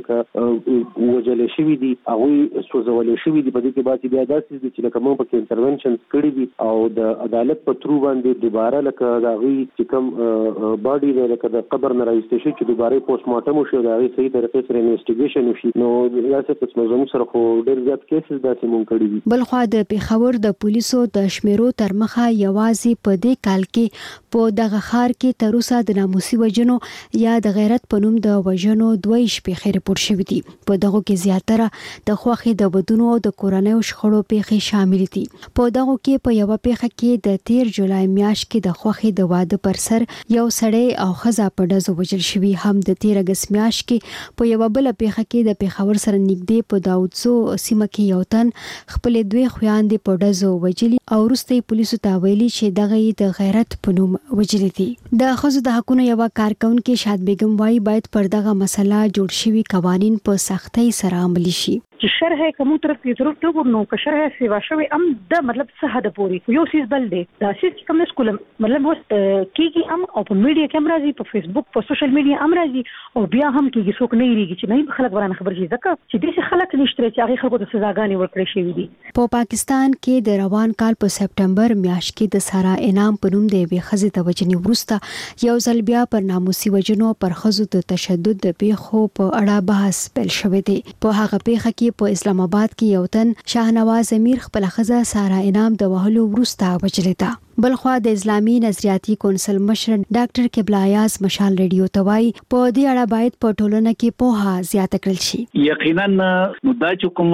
لکه وجل شوی دي هغه سوزول شوی دي. په دې کې باندې بیا داسې دي چې لکه موږ په انټرونشن کړی دي او د عدالت په ترو باندې دوباره لکه دا غي چې کوم باډي لکه د قبر نه راځي چې دوباره پوسټ مارټم وشي دا غي صحیح طریقې سره انویسټیګیشن وشي. نو داسې په موضوع سره خو ډېر زیات کیسز داسې موږ کړی دي. بل خو د پیښور د پولیسو د شمیرو تر مخه یوازې په دې کال کې په دغه ښار کې تر اوسه د ناموسي وجنو یا د غیرت په نوم د وژنو 2 پیښې ریپورت شوې دي. په دغه کې زیاتره د خوښي د بدونو او د کورنیو شخړو پیښې شامل دي. په دغه کې په یو پیښه کې د 13 جولای میاشت کې د خوښي د واده پر سر یو سړی او ښځه په ډزو وژل شوی. هم د 13 اگست میاشت کې په یو بل پیښه کې د پیښور سره نږدې په داوودزو سیمه کې یو تن خپل 2 خويندې په ډزو وژلي او وروسته پولیسو ته ویلي چې دغه د غیرت په نوم وژلي دي. د ښځو د حقوقو یو کارکونکي شاد بیگم وايي باید پر دغه مسله جوړ شوي قوانین په سختۍ سره عملي شي. چې شرح کوم طرف ته ضرورت وګورنو که شرح سیوا شوی ام د مطلب څه حد پوری یو سیس بل دی دا سیس کوم سکول مطلب وس کیږي ام او په میډیا کې راځي په فیسبوک په سوشل میډیا راځي او بیا هم کیږي څوک نه ریږي چې نه خلک ورانه خبر شي ځکه چې دې خلک نشته چې هغه خلکو ته سزاګانې ورکړي شي دي. په پاکستان کې د روان کال په سپټمبر میاشت کې د سارا انعام په نوم د یوې ښځې د وژنې وروسته یو ځل بیا پر ناموسي وژنو پر ښځو د تشدد د پیښو په اړه بحث پیل شوی دی. په هغه پیښه کې په اسلام آباد کې یو تن شاهنواز امیر خپل ښځه سارا انعام د وهلو وروسته وژلې ده. بلخوا د اسلامي نظریاتي کونسل مشر ډاکټر قبله ایاز مشال ریډیو ته وايي په دې اړه باید په ټولنه کې پوهه زیاته کړل شي. یقینا مدعا چې کوم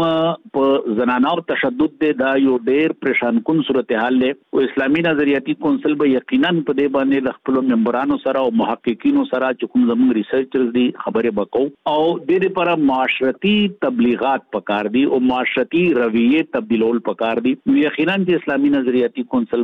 په زنانو تشدد دی دا یو ډېر پریشان کن صورتحال دی او اسلامي نظریاتي کونسل به یقینا په دې باندې د خپل ممبرانو سره او محققینو سره چې کوم زموږ ریسرچرز دي خبرې وکړو او د دې لپاره معاشرتي تبلیغات پکار دي او معاشرتي رویه تبدیلول پکار دي. یقینا چې اسلامي نظریاتي کونسل په دې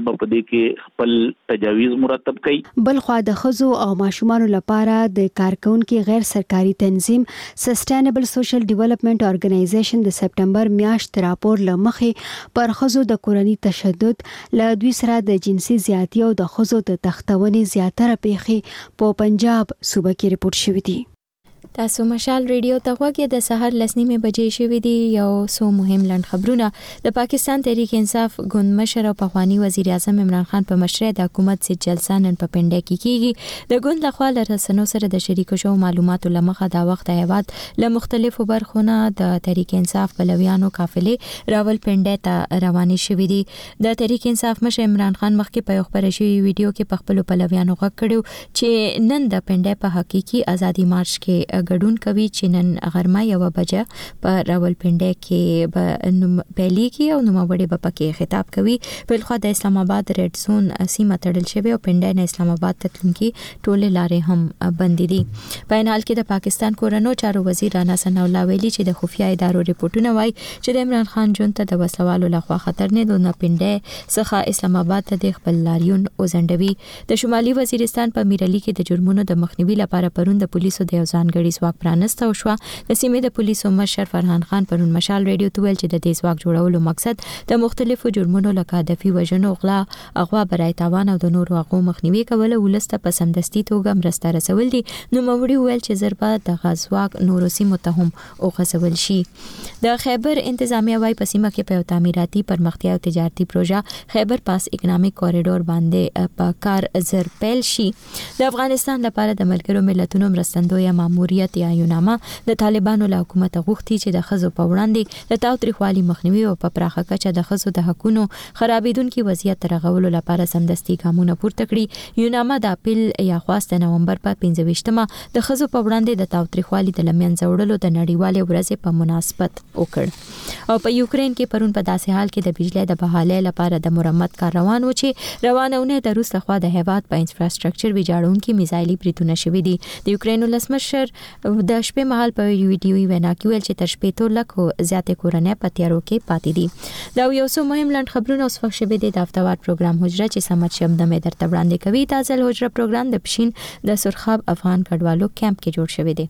کې خپل تجاویز مرتب کړي. بل خو د خزو او ماشومان لپاره د کارکونکو غیر سرکاري تنظیم سسټینبل سوشل ډیولپمنٹ ارګنایزیشن د سپټمبر میاشت راپور لمخې پر خزو د کورنۍ تشدد له دوی سره د جنسي زیاتی او د خزو د تختونې زیاتره پیښې په پنجاب صوبه کې ریپورت شوې دي. تاسو مشال ریډیو ته غوږی د سحر لسنیمه بجې شوې دي. یو سو مهم لند خبرونه. د پاکستان تحریک انصاف ګوند مشر او پخوانی وزیر اعظم عمران خان په مشرۍ د حکومت سي جلسه نن په پنډه کې کیږي. د ګوند لخوا له رسنیو سره د شریکو شو معلوماتو لمخه دا وخت هیواد له مختلفو برخونه د تحریک انصاف پلویانو قافلې راول پنډه ته روانې شوې دي. د تحریک انصاف مشر عمران خان مخکې په خبري شوی ویډیو کې په خپل پلویانو غږ کړو چې نن د پنډه په حقيقي ازادي مارش کې ګډون کوي چې نن غرمه 1 بجه په راولپنډه کې به پهلي کې او نوموړي به پکې خطاب کوي. بل خو د اسلام آباد ریډ زون سیمه تړل شوی او پنډه نه اسلام آباد تلونکي ټوله لارې هم بند دي. په حال کې د پاکستان کورونو چارو وزیر رانا ثنا الله ویلي چې د خفیه ادارو ریپورتونه وایي چې د عمران خان جون ته د وسوالو لخوا خطر نه د پنډه څخه اسلام آباد ته د خپل لاریون وزندوي. د شمالي وزیرستان په میرالي کې د جرمونو د مخنیوي لپاره پرون د پولیسو د ځانګړي ځواک پرانسته او شو. د سیمې د پولیسو مشر فرحان خان پرون مشال ریډیو ته ویل چې د دې ځواک جوړولو مقصد د مختلفو جرمونو لکه هدفي وژنو، غلا، برای تاوان او د نورو حقوقو مخنیوي کول او ولسته په سمدستي توګه مرسته رسول دي. نو موري ویل چې ضربه د غزواک نورو سیمو ته هم اوغسول شي. د خیبر انتظامیه وايي په سیمه کې په تعمیراتي پرمختیا او تجارتي پروژه خیبر پاس اکونومیک کوریډور باندې په کار زر پیل شي. د افغانستان لپاره د ملګرو ملتونو مرستندوی ماموریت یا یوناما د طالبانو له حکومت غوښتي چې د خزو په وړاندې د تاوتریخوالي مخنیوي او په پراخه کچه د خزو د حقوقو خرابېدونکو وضعیت رغولو لپاره سمدستي ګامونه پورته کړي. یوناما د اپریل یا خواست نومبر په 15مه د خزو په وړاندې د تاوتریخوالي د لمنځه وړلو د نړیوالې ورځې په مناسبت وکړ. او په یوکرين کې پرون په داسې حال کې د بجلی د بحالۍ لپاره د مرمت کار روان و چې روانونه د روس لخوا د هیواد په انفراستراکچر ویجاړونکو میزایلي بریتونه شوې دي. د یوکرين ولسمشر د شپې مهال په ویډیوي وینا کې ویل چې تر 15 لک زیاتې کورنۍ په تیارو کې پاتې دي. دا یو څو مهم لند خبرونه اوس وخت شوه د هفتوار پروګرام حجره چې سمات شبنه مې درته وړاندې کوي. تازه حجره پروګرام د پښین د سرخاب افغان کډوالو کیمپ کې جوړ شوی دی.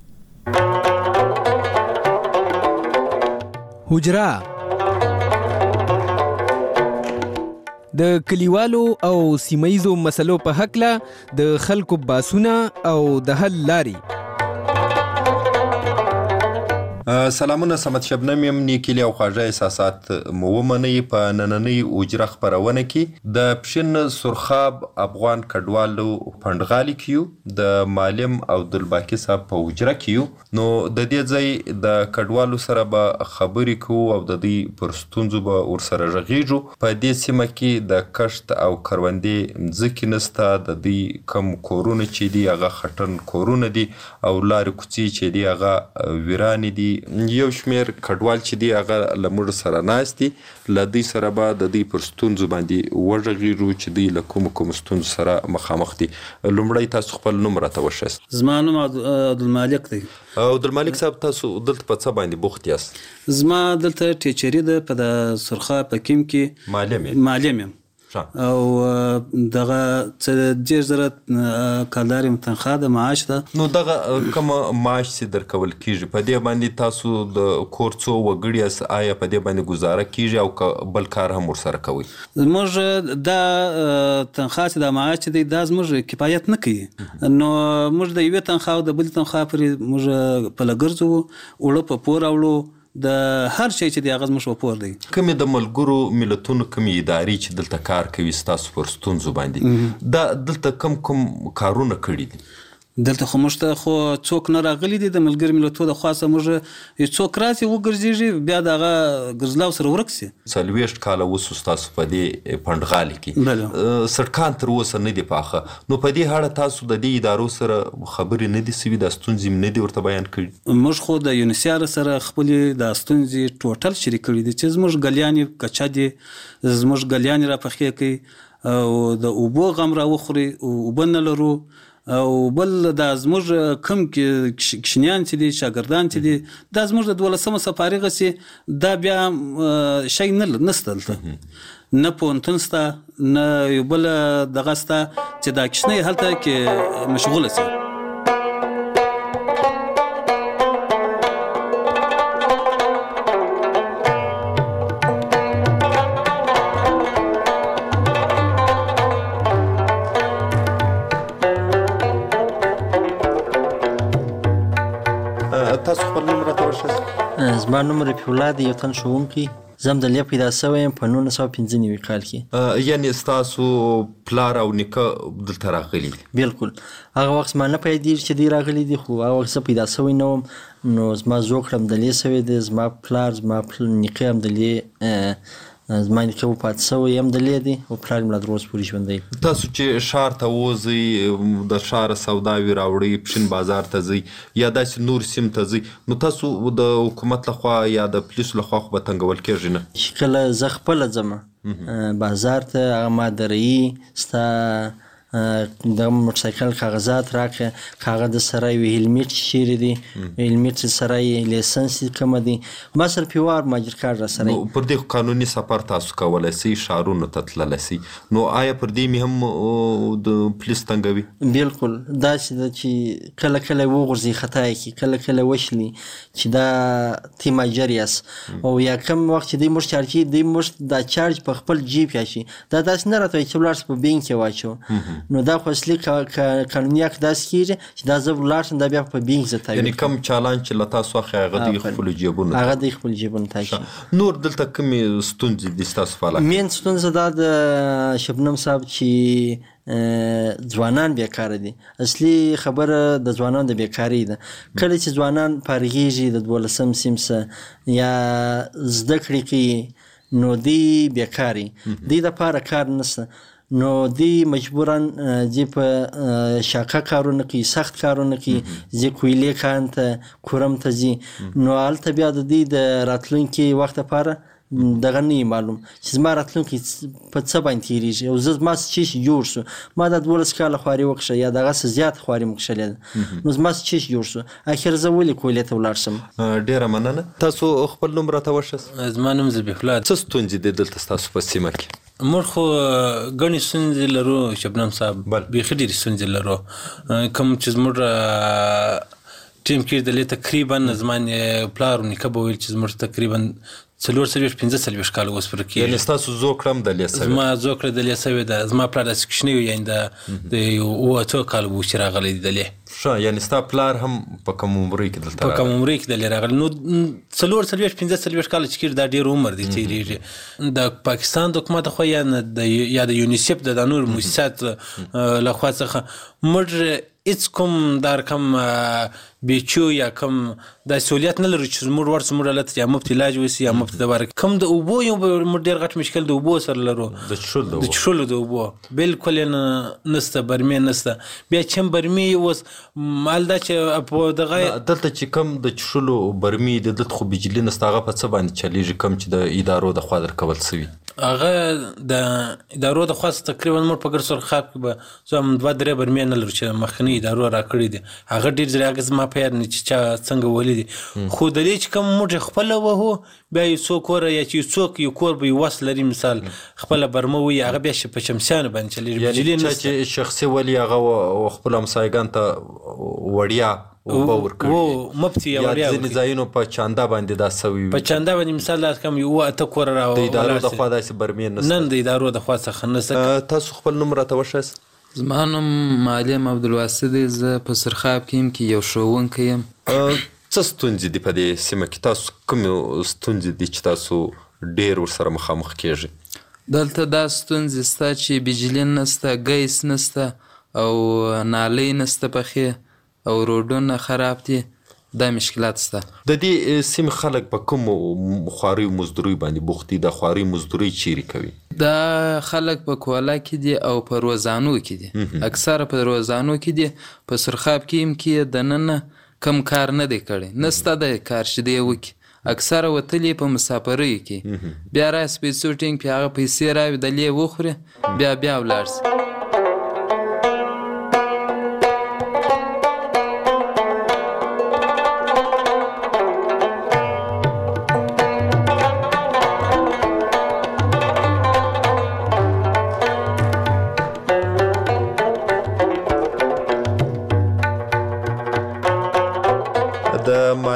حجره د کلیوالو او سیمایزو مسلو په حق له د خلکو باسونه او د حل لاري. سلامونه سمت شبنم یم نیکلی او خواږه احساسات مو ومنئ په نننۍ اجره خبرونه کې د پښین سرخاب افغان کډوالو پندغالي کیو د معلم عبدالباقی صاحب په اجره کیو. نو د دې ځای د کډوالو سره به خبرې کوو او د دې پرستونزو به ورسره غږیږو. په دې سیمه کې د کشت او کروندې ځکه نسته د دې کم کورونه چې دی هغه خټن کورونه دي او لارې کوڅې چې دی هغه ویران دي. یو شمیر کډوال چې دی هغه لمړ سره ناشتي لدی سره به د دې پرستونزو باندې وژغیرو چې دی له کوم ستونزو سره مخامخ دي. لومړی تاسو خپل نوم راته وښیاست. زما نوم عبدالمالک دی. عبدالمالک صاحب تاسو دلته په څه باندې بوخت یاست؟ زما دلته ټیچری ده په د سرخاب په کیم کې معلم یم او دغه څه 10000 کالداري تنخواه د معاش ده. نو دغه کوم معاش چې درکول کیږي په دې باندې تاسو د کور څو وګړي آیا په دې باندې گزاره کیږي او بل کار هم ورسره کوي؟ موږ دا تنخواه چې د معاش دی دا زموږ کفایت نه کوي. نو موږ د یوې تنخواه او د بل تنخواه پرې موږ په لګرځو وړو په پور اولو د هر شي چې د اغاز مشو پور دی. کومې د ملګرو ملتونو کومې ادارې چې دلته کار کوي ستاسو پر ستونزو باندې دا دلته کوم کارونه کړي دي؟ دلته خو موږ ته خو څوک نه راغلي دي د ملګرو ملتونو د خاصه موږ څوک راسي وګرځيږي بیا دغه ګرځلاو سره ورکسي. 40 کال وسو تاسو په دې پندغالي کې سرکان تر اوسه نه دی پاخه. نو په دې اړه تاسو د دې ادارو سره خبرې نه دي سوي د ستونزې نه دي ورته بیان کړي؟ موږ خو د یونیسیار سره خپل د ستونزې ټوټل شریک کړي دي چې موږ غلیانې کچا دي زموږ غلیانې را پخې کوي او د اوبو غم را وخوري او وبنه لرو او بل دا زموږ کم کشنیان چې دي شاګردان چې دي دا زموږ د 12مه صفاري غسي دا بیا شي نسته دلته نه پونتون ستا نه یو بل دغه ستا چې دا کشنۍ هلته کې مشغوله سي. تاسو خپل نوم راته ورشئ. زما نوم رفیع الله دی، یو تن ښوونکی. زه هم دلته پیدا شوی یم په 1995 کال کې. یعنې ستاسو پلار او نیکه دلته راغلي دي؟ بلکل. هغه وخت زما نه پیدېږي چې دوی راغلي دي، خو هغه وخت زه پیدا شوی نه وم، نو زما زوکړه هم دلې شوی دی، زما پلار زما نیکه هم دلې، زما نیکه وفات شوی هم دلې دی او پلار مې لا تر اوسه پورې ژوندی. تاسو چې ښار ته وځئ، د ښاره سوداوې راوړئ، پښین بازار ته ځئ یا داسې نور سیمې ته ځئ، نو تاسو د حکومت لخوا یا د پولیسو لخوا خو به تنګول کېږي نه؟ چې کله زه خپله ځم بازار ته، هغه ما د رئي ستا د موټرسایکل کاغذات راکړه، هغه د سره یو هیلمټ چیرې دی، هیلمټ سره یې لیسنس کومه دی، ما سره پیوار ماجر کارت را سره. پر دې قانوني سفر تاسو کولی سئ، ښارونو ته تللی سئ، نو آیا پر دې مې هم د پولیس تنګوي؟ بلکل. داسې ده چې کله کله وغورځي خطا یې کړي، کله کله وشلي چې دا تی ماجر یاست، او یا کم وخت چې دوی موږ چارج کوي، دوی موږ دا چارج په خپل جیب یاشي، دا داسې نه راته وایي چې ولاړ په بینک کې واچو، نو دا خو اصلي قانوني حق داسې کېږي چې دا زه ولاړ شم دا بیا په بینک زه تاویل. یعنې کم چالان چې له تاسو اخلي هغه دوی خپلو جیبونو هغه دوی خپل جیبونو ته اچوي. نور دلته کومې ستونزې دي ستاسو په علاقه؟ مین ستونزه دا د شبنم صاحب چې ځوانان بیکاره دي. اصلي خبره د ځوانانو د بیکارۍ ده. کله چې ځوانان فارغېږي د 12 سیم څخه یا زده کړې کوي، نو دوی بیکاري، دوی دپاره کار نشته، نو دوی مجبورا ځي په شاقه کارونه کوي، سخت کارونه کوي، ځي کویلې کان ته، کورم ته ځي، نو هلته بیا د دوی د راتلونکي وخت لپاره دغه نه معلوم چې زما راتلونکي په څه باندې تېرېږي، او زما څه چیش جوړ شو، ما دا 12 کاله خواري وکړه یا دغه څه زیات خواري مو کښلې ده، نو زما څه چیش جوړ شو، اخر زه ولې کویلې ته ولاړ شم. ډېره مننه. تاسو خپل نوم راته وښیاست. زما نوم ذبیح الله. څه ستونزې دي دلته ستاسو په سیمه کې؟ موږ خو ګڼې ستونزې لرو شبنم صاحب، بیخي ډېرې ستونزې لرو. کوم چې زموږ ټیم کې دلې تقریبا زما پلار او نیکه به ویل چې زموږ تقریبا 45 کاله اوس پر کې. یعنې ستاسو زوکړه هم دلې شوې؟ زما زوکړه دلې شوې ده. زما پلار داسې کوچنی و، یعنې د یو 8 کاله و چې راغلی دی دلې. ښه، یعنې ستا پلار هم په کوم عمرۍ کې دلته راغلی؟ په کوم عمرۍ کې دلې راغلی. نو 45 کاله چې کېږي دا ډېر عمر دی تېرېږي. د پاکستان د حکومت خوا یا د یونیسیف د نور مؤسسات لخوا څخه موږ هیڅ کوم دا رقم بیچو یا کوم دا سہولیت نه لرو چې زموږ ورته زموږ حالت یا مفت علاج وسي یا مفت دوا کوم د اوبو یو ډېر غټ مشکل د اوبو سره لرو، د چښلو د اوبو بلکل نسته، برمې نسته. بیا چې برمې اوس مال دا چې په دغه دلته چې کوم د چښلو برمې د دلته خو بجلي نسته، هغه په څه باندې چلیږي کوم چې د ادارو د خوا درکول سوي؟ هغه د ادارو د خوا تقریبا موږ په ګرسرخاب کې به زه هم 2-3 برمې نه لرو چې مخکني ادارو راکړي دي. هغه ډېر ځلې هغه زما په یاد نه چې چا څنګه ولي دي، خو د دې چې کوم موږ خپله وهو بیا یو څوک وره یا چې څوک یو کور به یو وس لري، مثال خپله برمه وي، هغه بیا په شمسیانو باندې چلېږي. بجلي نشته چې شخصي ولي هغه خپلو همسایګانو ته وړیا اوبه ورکړي مفتي یا ځینې ځایونو په چانده باندې دا سوي وي، په چانده باندې مثال دا کوم یو 8 کوره را د ادارو د خوا داسې برمې نسته؟ نن د ادارو د خوا څخه نسته. تاسو خپل نوم راته وښیاست. زما نوم معلم عبدالواسط دی، زه په سرخاب کې یم کې یو ښوونکی یم. څه ستونزې دي په دې سیمه کې؟ تاسو کومې ستونزې دي چې تاسو ډېر ورسره مخامخ کېږئ؟ دلته دا ستونزې سته چې بجلي نسته، ګیس نسته، او نالۍ نسته پخې، او روډونه خراب دي. دا مشکلات سته. د دې سیمې خلک په کومو خواریو مزدورۍ باندې بوخت دي؟ د خوارۍ مزدورۍ چیرې کوي؟ دا خلک په کولا کې دي او په روزانو کې دي، اکثره په روزانو کې دي. په سرخاب کې هم کې دننه کم کار نه دی کړی، نسته د کار چې دی وکړي، اکثره وتلي په مسافرۍ کې، بیا راسي په سوټینګ په هغه پیسې راوي دلې وخوري، بیا ولاړ سي.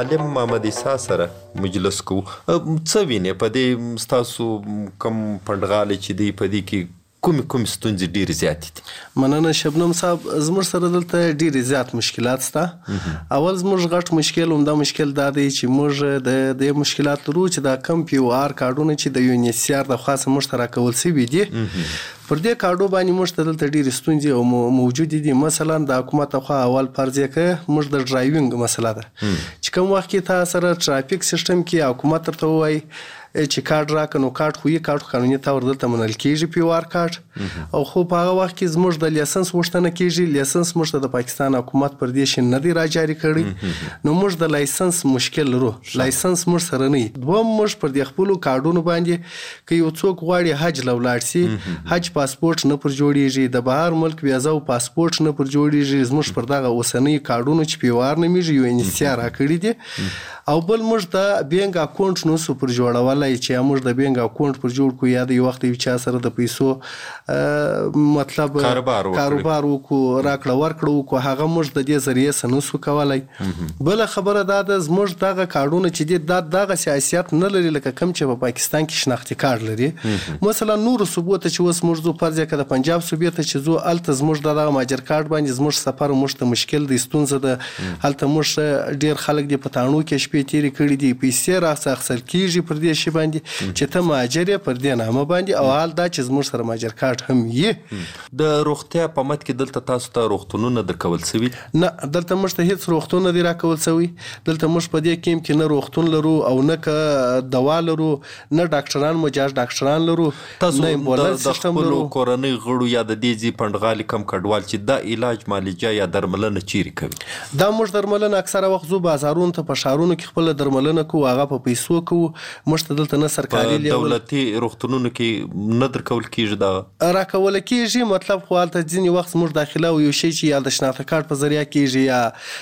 عالم محمد عیسی سره مجلس کوو. څه وینې په دې ستاسو کم پنډغالې چې دی په دې کې کوم ستونزې ډېرې زیاتې دي؟ مننه شبنم صاحب، زموږ سره دلته ډېرې زیات مشکلات شته. اول زموږ غټ مشکل همدا مشکل دا دی چې موږ د دې مشکلات لرو چې دا کم POR کارډونه چې د UNHCR د خوا څخه موږ ته راکول سوي دي، پر دې کارډو باندې موږ ته دلته ډېرې ستونزې موجودې دي. مثلا د حکومت خوا اول فرض یې کړه موږ د ډرایوینګ مسله ده چې کوم وخت کې تا سره ټرافیک سیستم کې حکومت درته ووایي چې کارت راکړه، نو کارت خو یې کارت قانوني طور دلته منل کېږي POR کارت، او خو په هغه وخت کې زموږ د لایسنس غوښتنه کېږي. لایسنس موږ ته د پاکستان حکومت پر دې شی نه دی راجاري کړی، نو موږ د لایسنس مشکل لرو. لایسنس موږ سره نه وي. دوم موږ پر دې خپلو کارډونو باندې که یو څوک غواړي حج له ولاړ سي، حج پاسپورټ نه پر جوړېږي، د بهر ملک ویزا او پاسپورټ نه پر جوړېږي. زموږ پر دغه اوسنۍ کارډونو چې POR نومېږي UNHCR راکړي دي. او بل موږ د بینک اکاونټ نو سو پر جوړولای چې موږ د بینک اکاونټ پر جوړ کو یا د یو وخت یو چا سره د پیسو مطلب کاروبار وکړو، راکړه ورکړه وکړو، هغه موږ د دې ذریعه سره نسو کولای. بل خبره دا ده زموږ دغه کارډونه چې دي دغه سیاست نه لري لکه کم چې په پاکستان کې شناختی کارت لري. مثلا نور صوبو ته چې اوس موږ زو فرض کړه د پنجاب صوبې ته چې زو الته زموږ دغه ماجر کارت باندې زموږ سفر موږ ته مشکل دی، ستونزه ده. الته موږ ډیر خلک دی په تاڼو کې شپې تیرې کړي دي، پیسې راڅخه اخیستل کېږي پر دې شی باندې چې ته مهاجر یې پر دې نامه باندې، او حال دا چې زموږ سره مهاجر کارت هم یې. د روغتیا په مد کې دلته تاسو ته روغتونونه درکول سوي؟ نه، دلته موږ ته هیڅ روغتون نه دی راکول سوي. دلته موږ په دې کې نه روغتون لرو او نه دوا لرو، نه ډاکټران مجاز ډاکټران لرو، نه امبولانس سیستم لرو. کورنۍ غړو یا د دې ځي پنډغالي کم کډوال چې دا علاج معالجه یا درملنه چیرې کوي؟ دا موږ درملنه اکثره وخت زو بازارونو ته په ښارونو کې خپل درملنه کوو، هغه په پیسو کوو. موږ ته دلته نه سرکاري دولتي روغتونونو کې نه درکول کېږي، دا راکول کېږي. مطلب خو هلته ځینې وخت زموږ داخله او یو شی چې یا د شناخته کارت په ذریعه کېږي یا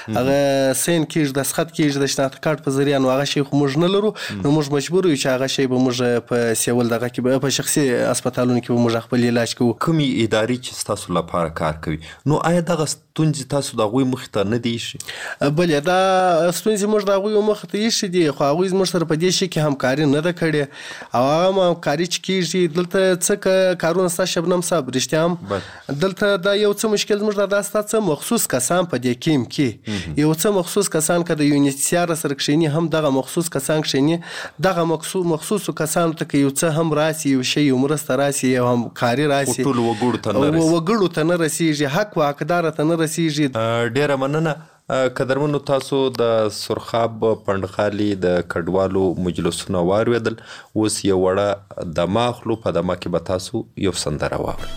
هغه سین کېږي، دستخط کېږي د شناخته کارت په ذریعه، نو هغه شی خو موږ نه لرو. نو موږ مجبور یو چې هغه شی به موږ په سیول دغه کې په شخصي هسپتالونو کې به موږ خپل علاج کوو. کومې ادارې چې ستاسو لپاره کار کوي، نو آیا دغه ستونزې تاسو د هغوی مخې ته نه دي ایښي؟ بلې دا ستونزې موږ د هغوی مخې ته ایښي دي، خو هغوی زموږ سره په دې شي کې همکاري نه ده کړې. او هغه همکاري چې کېږي دلته څه کارونه ستا شبنم صاحب رښتیا هم دلته دا یو څه مشکل زموږ دا ستا څه مخصوص کسان په دې کیم کې یو څه مخصوص کسان که د UNHCR سره کښېني، هم دغه مخصوص کسان کښېني، دغه مخصوصو کسانو ته که یو څه هم راسي، یو شی یو مرسته راسي، یو همکاري راسي، ټولو وګړو ته نه رسیږي، حق و حقدار ته نه رسیږي. ډیره مننه. قدرمنو، تاسو د سرخاب پنډغالي د کډوالو مجلسونه واورېدل. اوس یو وړه دمه اخلو، په دمه کې به تاسو یو سندره واورئ.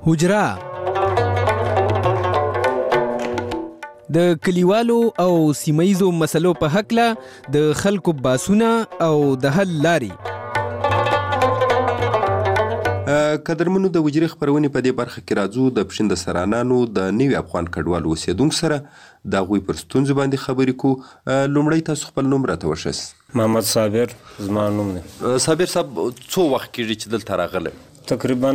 حجره د کلیوالو او سیمایزو مسلو په هکله د خلکو باسونه او د حل لاري. قدرمنو د وجري خبرونې په دې برخه کې راځو د پښین د سرانانو د نوي افغان کډوالو اوسیدونکو سره د هغوی پر ستونزو باندې خبرې کوو. لومړی تاسو خپل نوم راته وښیاست. محمد صابر زما نوم دی. صابر صاحب څو وخت کېږي چې دلته راغلی؟ تقریبا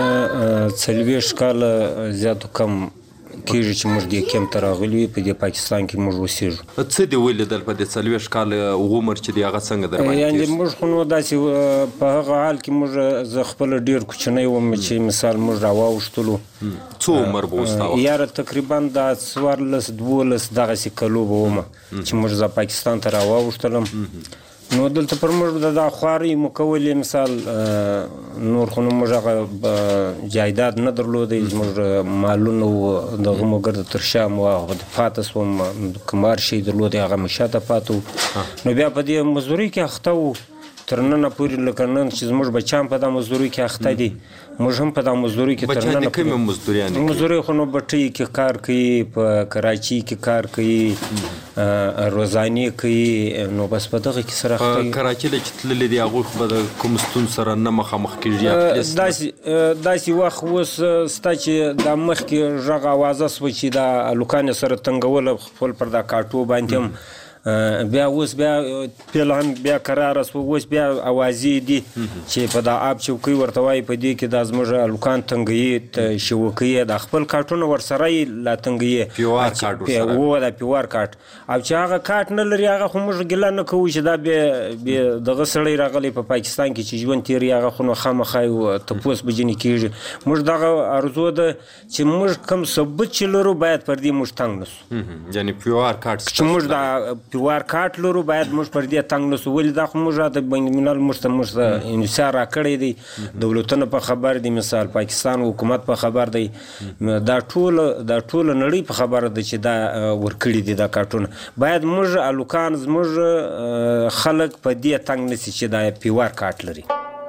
40 کاله زیاتو کم کېږي چې موږ دې کیمپ ته راغلي په دې پاکستان کې موږ اوسېږو. څه دې ولیدل په دې 40 کاله عمر چې دی هغه څنګه در باندې یعنې موږ خو نو داسې په هغه حال کې موږ زه خپله ډېر کوچنی وم چې مثال موږ راواوښتلو. څو عمر به اوس تا وخت؟ یاره تقریبا دا 14-12 دغسې کلو به ومه چې موږ زه پاکستان ته راواوښتلم. نو دلته پر موږ د دا خوارۍ مو کولې مثال نور خو نو موږ هغه جایداد نه درلودی، زموږ مالونه و دغه مو ګرده تر شا مو پاته سوم، کمار شی درلودی هغه مو شاته پاته و. نو بیا په دې مزدورۍ کې اخته و تر ننه پورې، لکه نن چې زموږ بچیان په دا مزدورۍ کې اخته دي، موږ هم په دا مزدورۍ کې تر ننه. بچیان کومې مزدوریانې کوي؟ مزدورۍ خو نو بټۍ کې کار کوي، په کراچۍ کې کار کوي، روزانې کوي، نو بس په دغه کې سره اخته وي. کراچۍ له چې تللي دي هغوی خو به د کوم ستونزو سره نه مخامخ کېږي؟ داسې وخت اوس ستا چې دا مخکې غږ اوازه سوه چې دا هلکان یې سره تنګوله خپل پر دا کاټو باندې هم، بیا اوس بیا پیل هم بیا قراره سوه، اوس بیا اوازې دي چې په دا آب چوکۍ ورته وایي، په دې کې دا زموږ هلکان تنګوي، شوکوي، دا خپل کاټونه ورسره یې لا تنګوي، پیوار کاټ ورسره و دا پیوار کاټ. او چې هغه کاټ نه لري هغه خو موږ ګیله نه کوو چې دا بیا دغه سړی راغلی په پاکستان کې چې ژوند تېروي، هغه خو نو خامخا تپوس به ځینې کېږي. موږ دغه ارزو ده چې موږ کوم ثبوت چې لرو باید پر دې موږ تنګ نه سو. یعنې پیوار کاټ چې موږ دا پیوار کاټ لرو باید موږ پر دې تنګ نه سو. ولې دا خو موږ د بین الملل موږ ته انحصار راکړی دی، دولتونه په خبر دي، مثال پاکستان حکومت په خبر دی، دا ټوله نړۍ په خبره ده چې دا ورکړي دي دا کاټونه. باید موږ هلکان زموږ خلک په دې تنګ نه سي چې دا پیوار کاټ لري.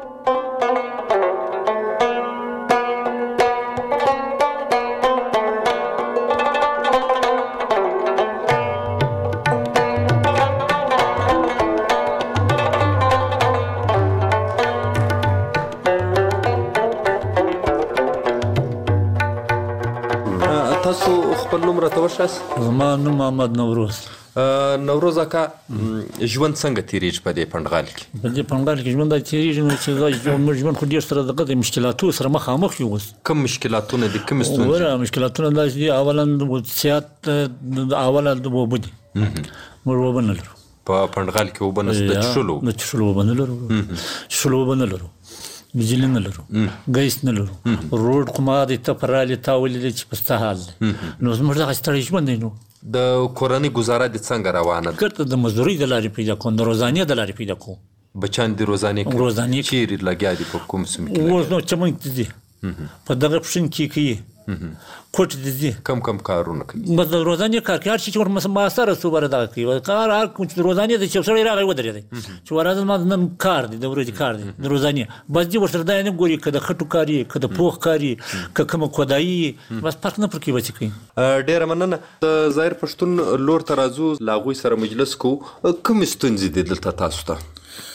تاسو خپل نوم راته وښیاست؟ زما نوم محمد نوروز. نوروز اکا ژوند څنګه تېرېږي په دې پنډغال کې؟ په دې پنډغال کې ژوند دا تېرېږي نو چې موږ ژوند خو ډېر سره دغه مشکلاتو سره مخامخ یو. اوس کوم مشکلاتونه دي؟ کومې ستونزې؟ مشکلاتونه داسې دي، اولا صحت، اوله د اوبه دي، موږ اوبه نه لرو په پنډغال کې. اوبه نشته؟ د څښلو اوبه نه لرو، څښلو اوبه نه لرو، بجلی نه لرو، ګیس نه لرو، روډ خو ما د ته پر رالې تا ولیدې چې په ستا حال دی. نو زموږ دغه ستړی ژوند دی. نو د کورنۍ ګزاره دې څنګه روانه ده؟ ګرته د مزدورۍ د لارې پیدا کوم، د روزانې د لارې پیدا کوم. بچیان دې روزانې کوي؟ چیرې لګیا دي؟ په کوم سیمه کې؟ اوس نو چمن کې دي، په دغه پښین کې کوي، کوټ دې دي. کم کارونه کوي؟ بس د روزانې کار کوي، هر شي چې ورمسره سو بره دغه کوي کار. هر کوم چې د روزانې د چې سړی راغی ودرېدی چې ورځ ما نن کار دی، د ورځې کار دی د روزانې، بس دې ورسره دا نه ګوري که د خټو کار یې، که د پوخ کار یې، که کومه کودایي یې، بس فرق نه پر کوي بچې کوي. ډېره مننه. د ظاهر پښتون لور ته راځو، له هغوی سره مجلس کوو. کومې ستونزې دي دلته تاسو ته؟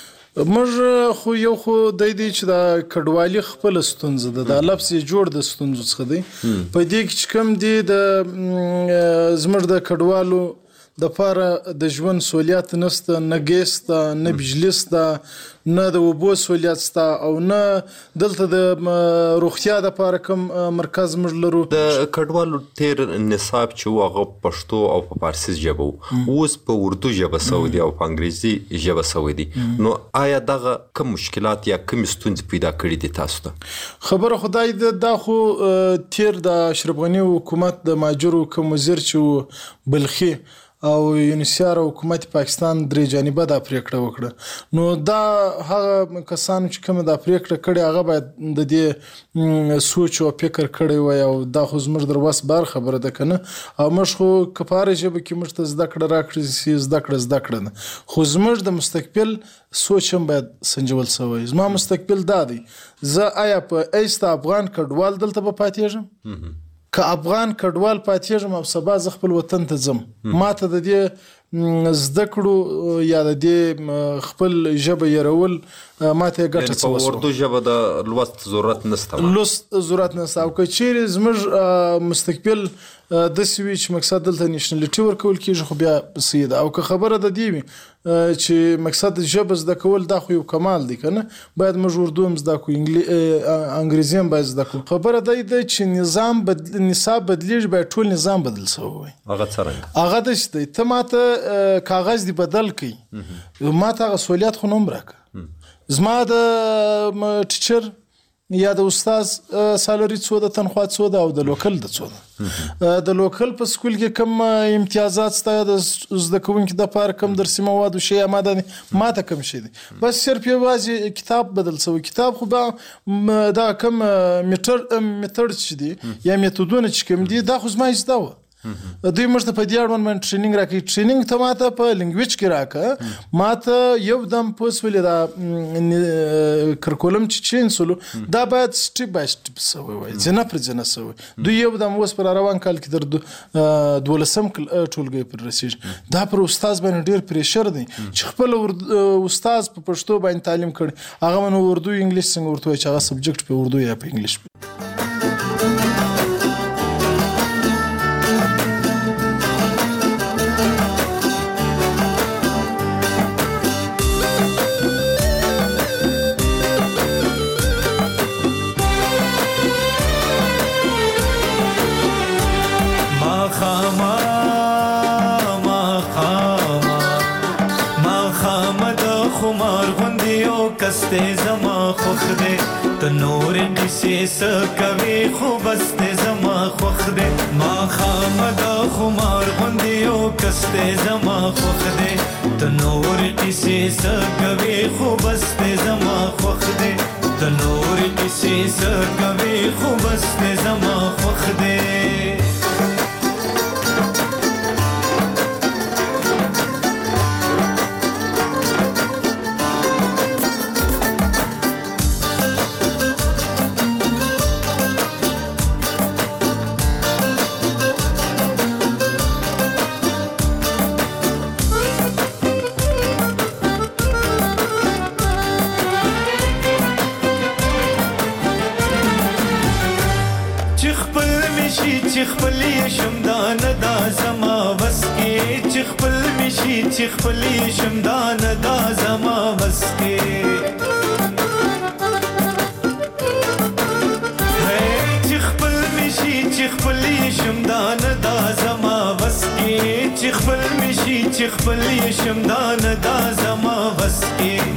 موږ خو یو خو دی چې دا کډوالي خپله ستونزه ده، دا لفظ یې جوړ د ستونزو څخه دی. په دې کې چې کوم دی د زموږ د کډوالو دپاره د ژوند سہولیات نشته، نه ګیس ته، نه بجلی شته، نه د اوبو سہولیت شته، او نه دلته د روغتیا دپاره کوم مرکز موږ لرو. د کډوالو تیر نصاب چې و هغه پښتو او په فارسي ژبه و، اوس په اردو ژبه سوی دی او په انګریزي ژبه سوی دی. نو آیا دغه کوم مشکلات یا کوم ستونزې پیدا کړي دي تاسو ته؟ خبره خدای ده، دا خو تیر د اشرف غني حکومت د ماجرو کوم وزیر چې بلخي او یونیسیار او حکومت پاکستان درې جانبه دا پریکړه وکړه نو دا هغه کسانو چې کوم دا پریکړه کړې هغه باید د دې سوچ او فکر کړی وای او دا خو زموږ در وس بار خبره ده کنه او موږ خو کفاره ژبه کې موږ ته زده کړه راکړي سي زده کړه خو زموږ د مستقبل سوچ هم باید سنجول شوی زما مستقبل دا دی زه آیا په ایست افغان کډوال دلته به پاتېږم که افغان کډوال پاتېږم او سبا زه خپل وطن ته ځم ما ته د دې زده کړو یا د دې خپل ژبه یرول ما ته ګټه څه په اردو ژبه د لوست ضرورت نشته او که چیرې زموږ مستقبل داسې وي چې مقصد دلته نیشنلټي ورکول کېږي خو بیا سیده او که خبره د دې وي چې مقصد ژبه زده کول دا خو یو کمال دی کنه باید موږ اردو هم زده کړو انګریزي هم باید زده کړو خبره دا ده چې نصاب بدلیږي باید ټول نظام بدل شوی وي هغه څرنګه هغه داسې دی ته ماته کاغذ دی بدل کړي ماته هغه سہولیت خو نه هم راکړه زما د ټیچر یا د استاد سالري څو د تنخوا څو ده او د لوکل د څو ده د لوکل په سکول کې کم امتیازات ستا د زده کوونکي د پاره کم درسي مواد او شی ما ته کم شي دي بس صرف یوازې کتاب بدل شوی کتاب خو به دا کم میتر چې دي یا میتودونه چې کم دي دا خو زما زده و دوی موږ ته په دې اړوند باندې ټریننګ راکړي ټریننګ ته ماته په لنګویج کې راکړه ماته یو دم پوسولې دا کرکولم چې چینسلو دا باید سټیپ بای سټیپ سوی وای ځنه پر ځنه سوی دوی یو دم اوس پر روان کال کې در 12 ټولګي پر رسیږي دا پر استاد باندې ډیر پریشر دی چې خپل استاد په پښتو باندې تعلیم کړي هغه نو اردو انګلیش څنګه ورته چې هغه سبجیکټ په اردو یا په انګلیش کسته زما خوخ دې ته نور کیسې سکوي خو بس دې زما خوخ دې ما خامدا خمار غوندې او کسته زما خوخ دې ته نور کیسې سکوي خو بس دې زما خوخ دې ته نور کیسې سکوي خو بس دې زما خوخ دې چې خپلې شمدان دا زما بس کې چې خپل مشي چې خپلې شمدان دا زما بس کې چې خپل مشي چې خپلې شمدان دا زما بس کې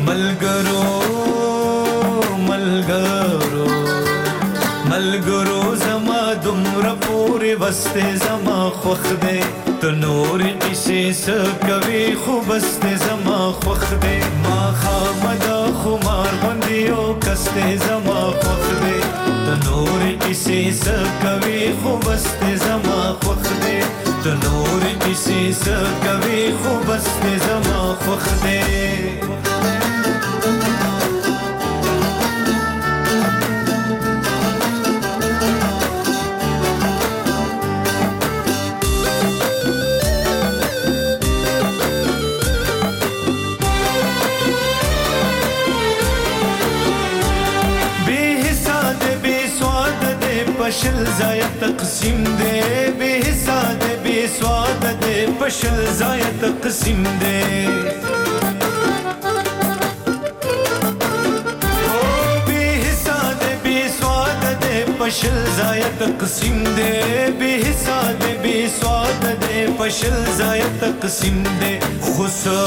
ملګرو زما دومره پورې بسته زما خوښ دی ته نور کیسې سکوي خو بس دې زما خوښ دی ما خامدا خمار غوندې او کس دې زما خوښ دی ته نور کیسې سکوي خو بس دې زما خوښ دی ته نور کیسې سکوي خو بس دې زما خوښ دی پشل ځای تقسیم دی بے حساب بے سواد دی پشل ځای تقسیم دی او بے حساب بے سواد دی پشل ځای تقسیم دی بے حساب بے سواد دی پشل ځای تقسیم دی خسو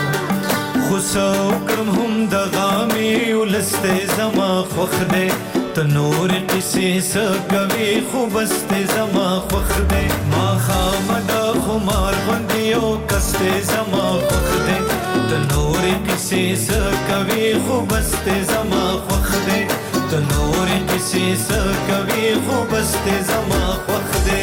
خسو کم هم د غامي ولسته زما خوخ دی ته نور قصې څه کوي خو بس دې زما خوښ دی ماښامه د خمار غوندې یو کس دې زما خوښ دی ته نور قصې څه کوي خو بس دې زما خوښ دی ته نور قصې څه کوي خو بس دې زما خوښ دی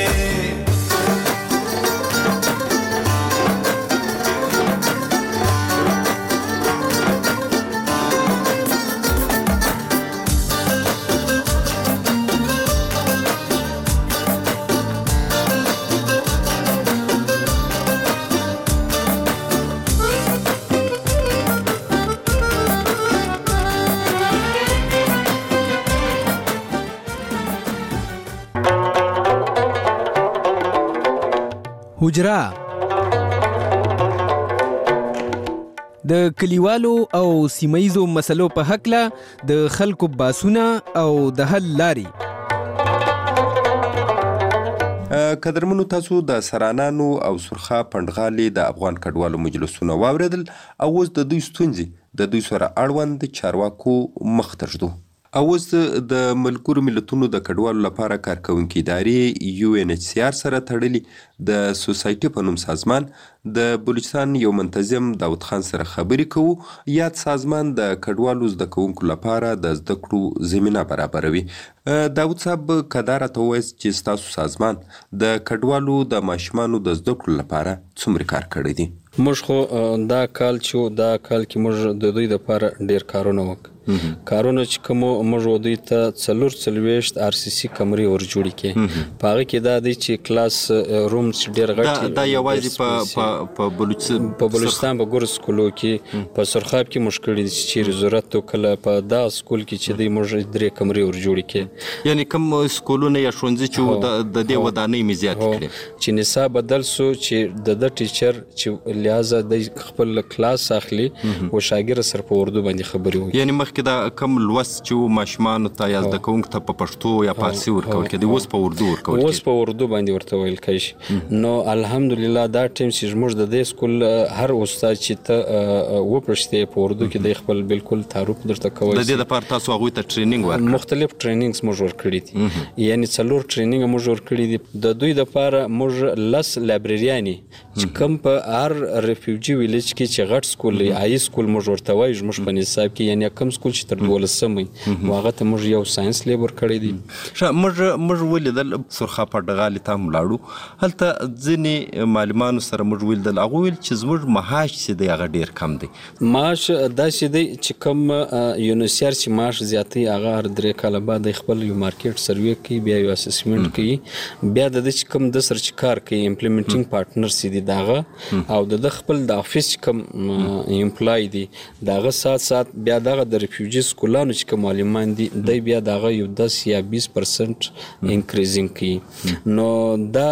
حجره د کلیوالو او سیمایزو مسلو په هکله د خلکو باسونه او د حل لاري. قدرمنو تاسو د سرانانو او سرخا پنډغالي د افغان کډوالو مجلسونه واوریدل او اوس د دوی ستونزې د دوی سره اړوند چارواکو مخ ته ږدو. او اوس د ملګرو ملتونو د کډوالو لپاره کارکوونکې ادارې UNHCR سره تړلي د سوسایټي په نوم سازمان د بلوچستان یو منتظم داود خان سره خبرې کوو. یاد سازمان د کډوالو زده کوونکو لپاره د زده کړو زمینه برابروي. داود صاحب که دا راته ووایاست چې ستاسو سازمان د کډوالو د ماشومانو د زده کړو لپاره څومره کار کړی دی؟ موږ خو دا کال کې موږ د دوی لپاره ډیر کارونه وکړو. کارونه چې کوم موږ دوی ته 44 RCC کمرې ور جوړې کړې. په هغه کې دا دی چې کلاس روم ډیر غټ دا یوازې په بلوچستان په ګورس سکولو کې په سرخاب کې مشکل دي چې ضرورت وکړه په دا سکول کې چې دی موږ 3 کمرې ور جوړې کړې. یعنی کوم سکولونه یا ښوونځي چې د دې ودانۍ مزیات کړي چې نصاب بدل سو چې د ټیچر چې لہذا د خپل کلاس اخلي او شاګرد سره په اردو باندې خبرې وکړي. یعنی مخکې دا کم لوست چې ماشومانو ته یا زده کوونکو ته په پښتو یا فارسي ورکول کېدی اوس په اردو ورکول کېږي. اوس په اردو باندې ورته ویل کېږي. نو الحمدلله دا ټیم چې موږ د دې سکول هر استاد چې ته وپرشتې په اردو کې د خپل بالکل تعارف درته کوي. د دې لپاره تاسو هغوی ته ټریننګ ورکړئ؟ مختلف ټریننګز موږ ورکړي دي. یعنی 4 ټریننګ موږ ورکړي دي. د دوی لپاره موږ 10 لایبرریانې چې کوم په هر ریفیوجی ویلیج کې چې غټ سکول ای سکول موږ ورته وایو موږ په نصاب کې یعنی کوم سکول چې تر 12مې هغه ته موږ یو ساينس لیب ورکړی دی. موږ ولیدل سرخا پډغالي ته ملاړو هلته ځینې معلمانو سره موږ ولیدل هغه ویل چې زموږ معاش چې دی هغه ډیر کم دی. معاش داسې دی چې کوم UNHCR چې معاش زیاتې هغه هر 3 کاله بعد خپل یو مارکیټ سروې کوي بیا یو اسسمنټ کوي بیا د چې کوم د سر چې کار کوي امپلیمنټینګ پارټنر سي دي داغه او د خپل د افیس کوم امپلای دي داغه سات بیا دغه د ریفیوجی سکولانو چې کوم معلمان دي د بیا دغه یو 10 یا 20% انکریزینګ کوي. نو دا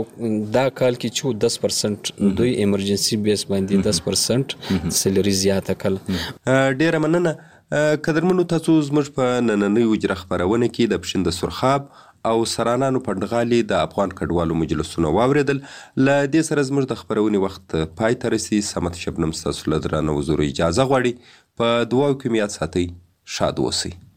کال کې چې 10% دوی ایمرجنسي بیس باندې 10% سیلری زیاته کړ. ډیره مننه. قدرمنو تاسو زموږ په نننۍ وجره خبرونه کې د پښین د سرخاب او سرانانو پنډغالي د افغان کډوالو مجلسونه واوریدل. له دې سره زموږ د خبرونې وخت پای ته رسي. سمت شبنم ستاسو له درانه حضور اجازه غواړي. په دعاو کې مې یاد ساتئ. شاد اوسئ.